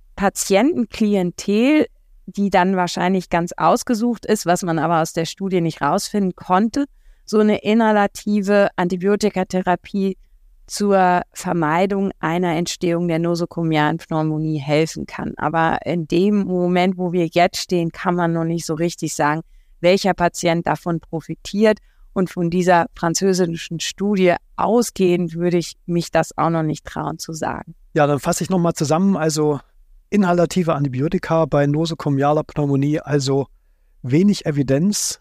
[SPEAKER 1] Patientenklientel, die dann wahrscheinlich ganz ausgesucht ist, was man aber aus der Studie nicht rausfinden konnte, so eine inhalative Antibiotikatherapie zur Vermeidung einer Entstehung der nosokomialen Pneumonie helfen kann. Aber in dem Moment, wo wir jetzt stehen, kann man noch nicht so richtig sagen, welcher Patient davon profitiert. Und von dieser französischen Studie ausgehend würde ich mich das auch noch nicht trauen zu sagen.
[SPEAKER 3] Ja, dann fasse ich nochmal zusammen. Also inhalative Antibiotika bei nosokomialer Pneumonie, also wenig Evidenz.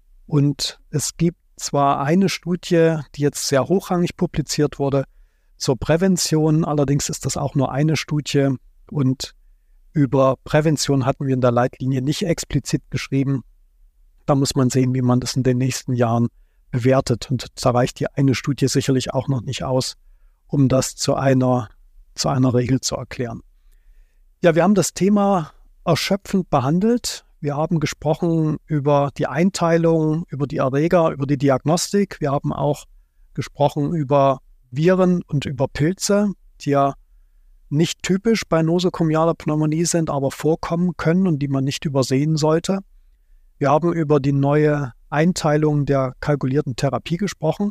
[SPEAKER 3] Und es gibt zwar eine Studie, die jetzt sehr hochrangig publiziert wurde, zur Prävention. Allerdings ist das auch nur eine Studie. Und über Prävention hatten wir in der Leitlinie nicht explizit geschrieben. Da muss man sehen, wie man das in den nächsten Jahren bewertet. Und da reicht die eine Studie sicherlich auch noch nicht aus, um das zu einer, zu einer Regel zu erklären. Ja, wir haben das Thema erschöpfend behandelt. Wir haben gesprochen über die Einteilung, über die Erreger, über die Diagnostik. Wir haben auch gesprochen über Viren und über Pilze, die ja nicht typisch bei nosokomialer Pneumonie sind, aber vorkommen können und die man nicht übersehen sollte. Wir haben über die neue Einteilung der kalkulierten Therapie gesprochen,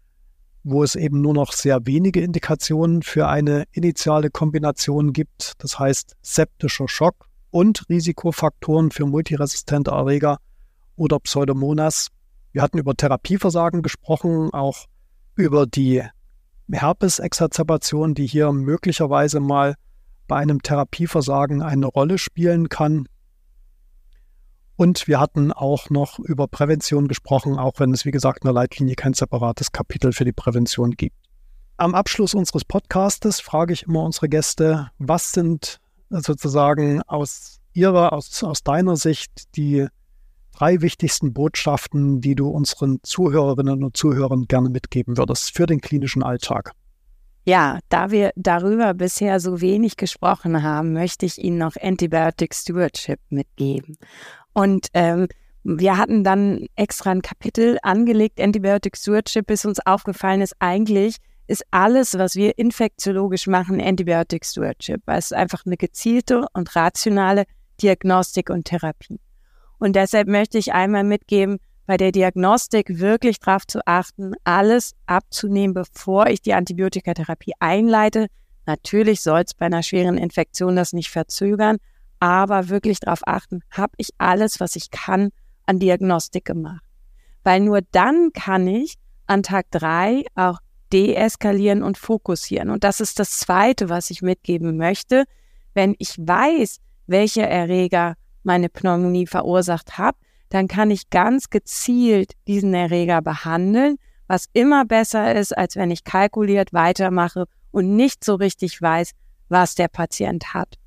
[SPEAKER 3] wo es eben nur noch sehr wenige Indikationen für eine initiale Kombination gibt. Das heißt septischer Schock und Risikofaktoren für multiresistente Erreger oder Pseudomonas. Wir hatten über Therapieversagen gesprochen, auch über die Herpesexazerbation, die hier möglicherweise mal bei einem Therapieversagen eine Rolle spielen kann. Und wir hatten auch noch über Prävention gesprochen, auch wenn es, wie gesagt, in der Leitlinie kein separates Kapitel für die Prävention gibt. Am Abschluss unseres Podcastes frage ich immer unsere Gäste, was sind sozusagen aus ihrer, aus, aus deiner Sicht die drei wichtigsten Botschaften, die du unseren Zuhörerinnen und Zuhörern gerne mitgeben würdest für den klinischen Alltag?
[SPEAKER 1] Ja, da wir darüber bisher so wenig gesprochen haben, möchte ich Ihnen noch Antibiotic Stewardship mitgeben. Und ähm, wir hatten dann extra ein Kapitel angelegt, Antibiotic Stewardship, bis uns aufgefallen ist, eigentlich ist alles, was wir infektiologisch machen, Antibiotic Stewardship, weil es einfach eine gezielte und rationale Diagnostik und Therapie. Und deshalb möchte ich einmal mitgeben, bei der Diagnostik wirklich darauf zu achten, alles abzunehmen, bevor ich die Antibiotikatherapie einleite. Natürlich soll es bei einer schweren Infektion das nicht verzögern, aber wirklich darauf achten, habe ich alles, was ich kann, an Diagnostik gemacht. Weil nur dann kann ich an Tag drei auch deeskalieren und fokussieren. Und das ist das Zweite, was ich mitgeben möchte. Wenn ich weiß, welche Erreger meine Pneumonie verursacht habe, dann kann ich ganz gezielt diesen Erreger behandeln, was immer besser ist, als wenn ich kalkuliert weitermache und nicht so richtig weiß, was der Patient hat.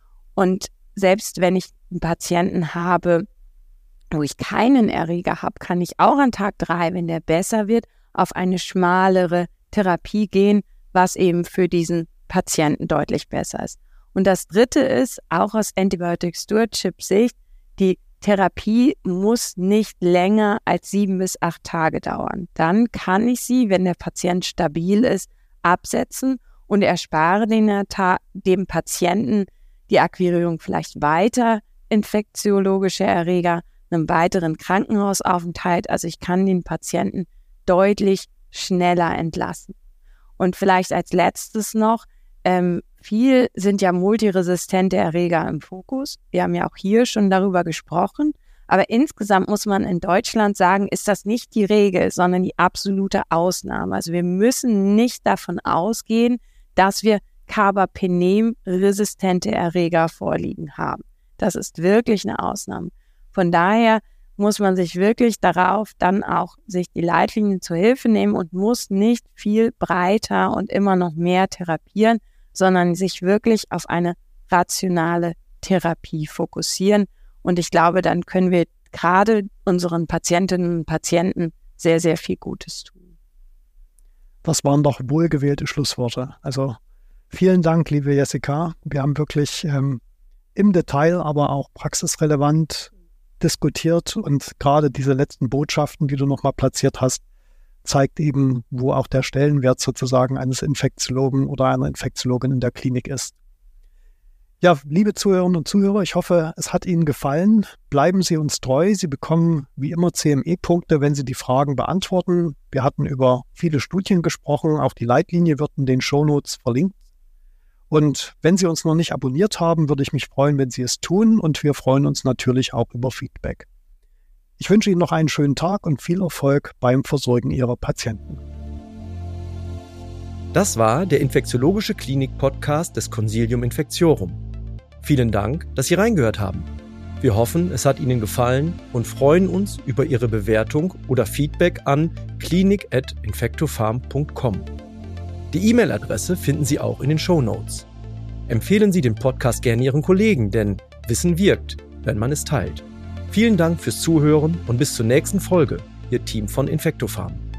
[SPEAKER 1] Und selbst wenn ich einen Patienten habe, wo ich keinen Erreger habe, kann ich auch an Tag drei, wenn der besser wird, auf eine schmalere Therapie gehen, was eben für diesen Patienten deutlich besser ist. Und das Dritte ist, auch aus Antibiotic Stewardship Sicht, die Therapie muss nicht länger als sieben bis acht Tage dauern. Dann kann ich sie, wenn der Patient stabil ist, absetzen und erspare den, dem Patienten die Akquirierung vielleicht weiter infektiologischer Erreger, einem weiteren Krankenhausaufenthalt. Also ich kann den Patienten deutlich schneller entlassen. Und vielleicht als letztes noch, Ähm, viel sind ja multiresistente Erreger im Fokus. Wir haben ja auch hier schon darüber gesprochen. Aber insgesamt muss man in Deutschland sagen, ist das nicht die Regel, sondern die absolute Ausnahme. Also wir müssen nicht davon ausgehen, dass wir Carbapenem-resistente Erreger vorliegen haben. Das ist wirklich eine Ausnahme. Von daher muss man sich wirklich darauf dann auch sich die Leitlinien zur Hilfe nehmen und muss nicht viel breiter und immer noch mehr therapieren, sondern sich wirklich auf eine rationale Therapie fokussieren. Und ich glaube, dann können wir gerade unseren Patientinnen und Patienten sehr, sehr viel Gutes tun.
[SPEAKER 3] Das waren doch wohlgewählte Schlussworte. Also vielen Dank, liebe Jessica. Wir haben wirklich ähm, im Detail, aber auch praxisrelevant diskutiert und gerade diese letzten Botschaften, die du nochmal platziert hast, zeigt eben, wo auch der Stellenwert sozusagen eines Infektiologen oder einer Infektiologin in der Klinik ist. Ja, liebe Zuhörerinnen und Zuhörer, ich hoffe, es hat Ihnen gefallen. Bleiben Sie uns treu. Sie bekommen wie immer C M E-Punkte, wenn Sie die Fragen beantworten. Wir hatten über viele Studien gesprochen. Auch die Leitlinie wird in den Shownotes verlinkt. Und wenn Sie uns noch nicht abonniert haben, würde ich mich freuen, wenn Sie es tun. Und wir freuen uns natürlich auch über Feedback. Ich wünsche Ihnen noch einen schönen Tag und viel Erfolg beim Versorgen Ihrer Patienten.
[SPEAKER 2] Das war der Infektiologische Klinik-Podcast des Consilium Infectiorum. Vielen Dank, dass Sie reingehört haben. Wir hoffen, es hat Ihnen gefallen und freuen uns über Ihre Bewertung oder Feedback an klinik at infectofarm punkt com. Die E-Mail-Adresse finden Sie auch in den Shownotes. Empfehlen Sie den Podcast gerne Ihren Kollegen, denn Wissen wirkt, wenn man es teilt. Vielen Dank fürs Zuhören und bis zur nächsten Folge, Ihr Team von Infectofarm.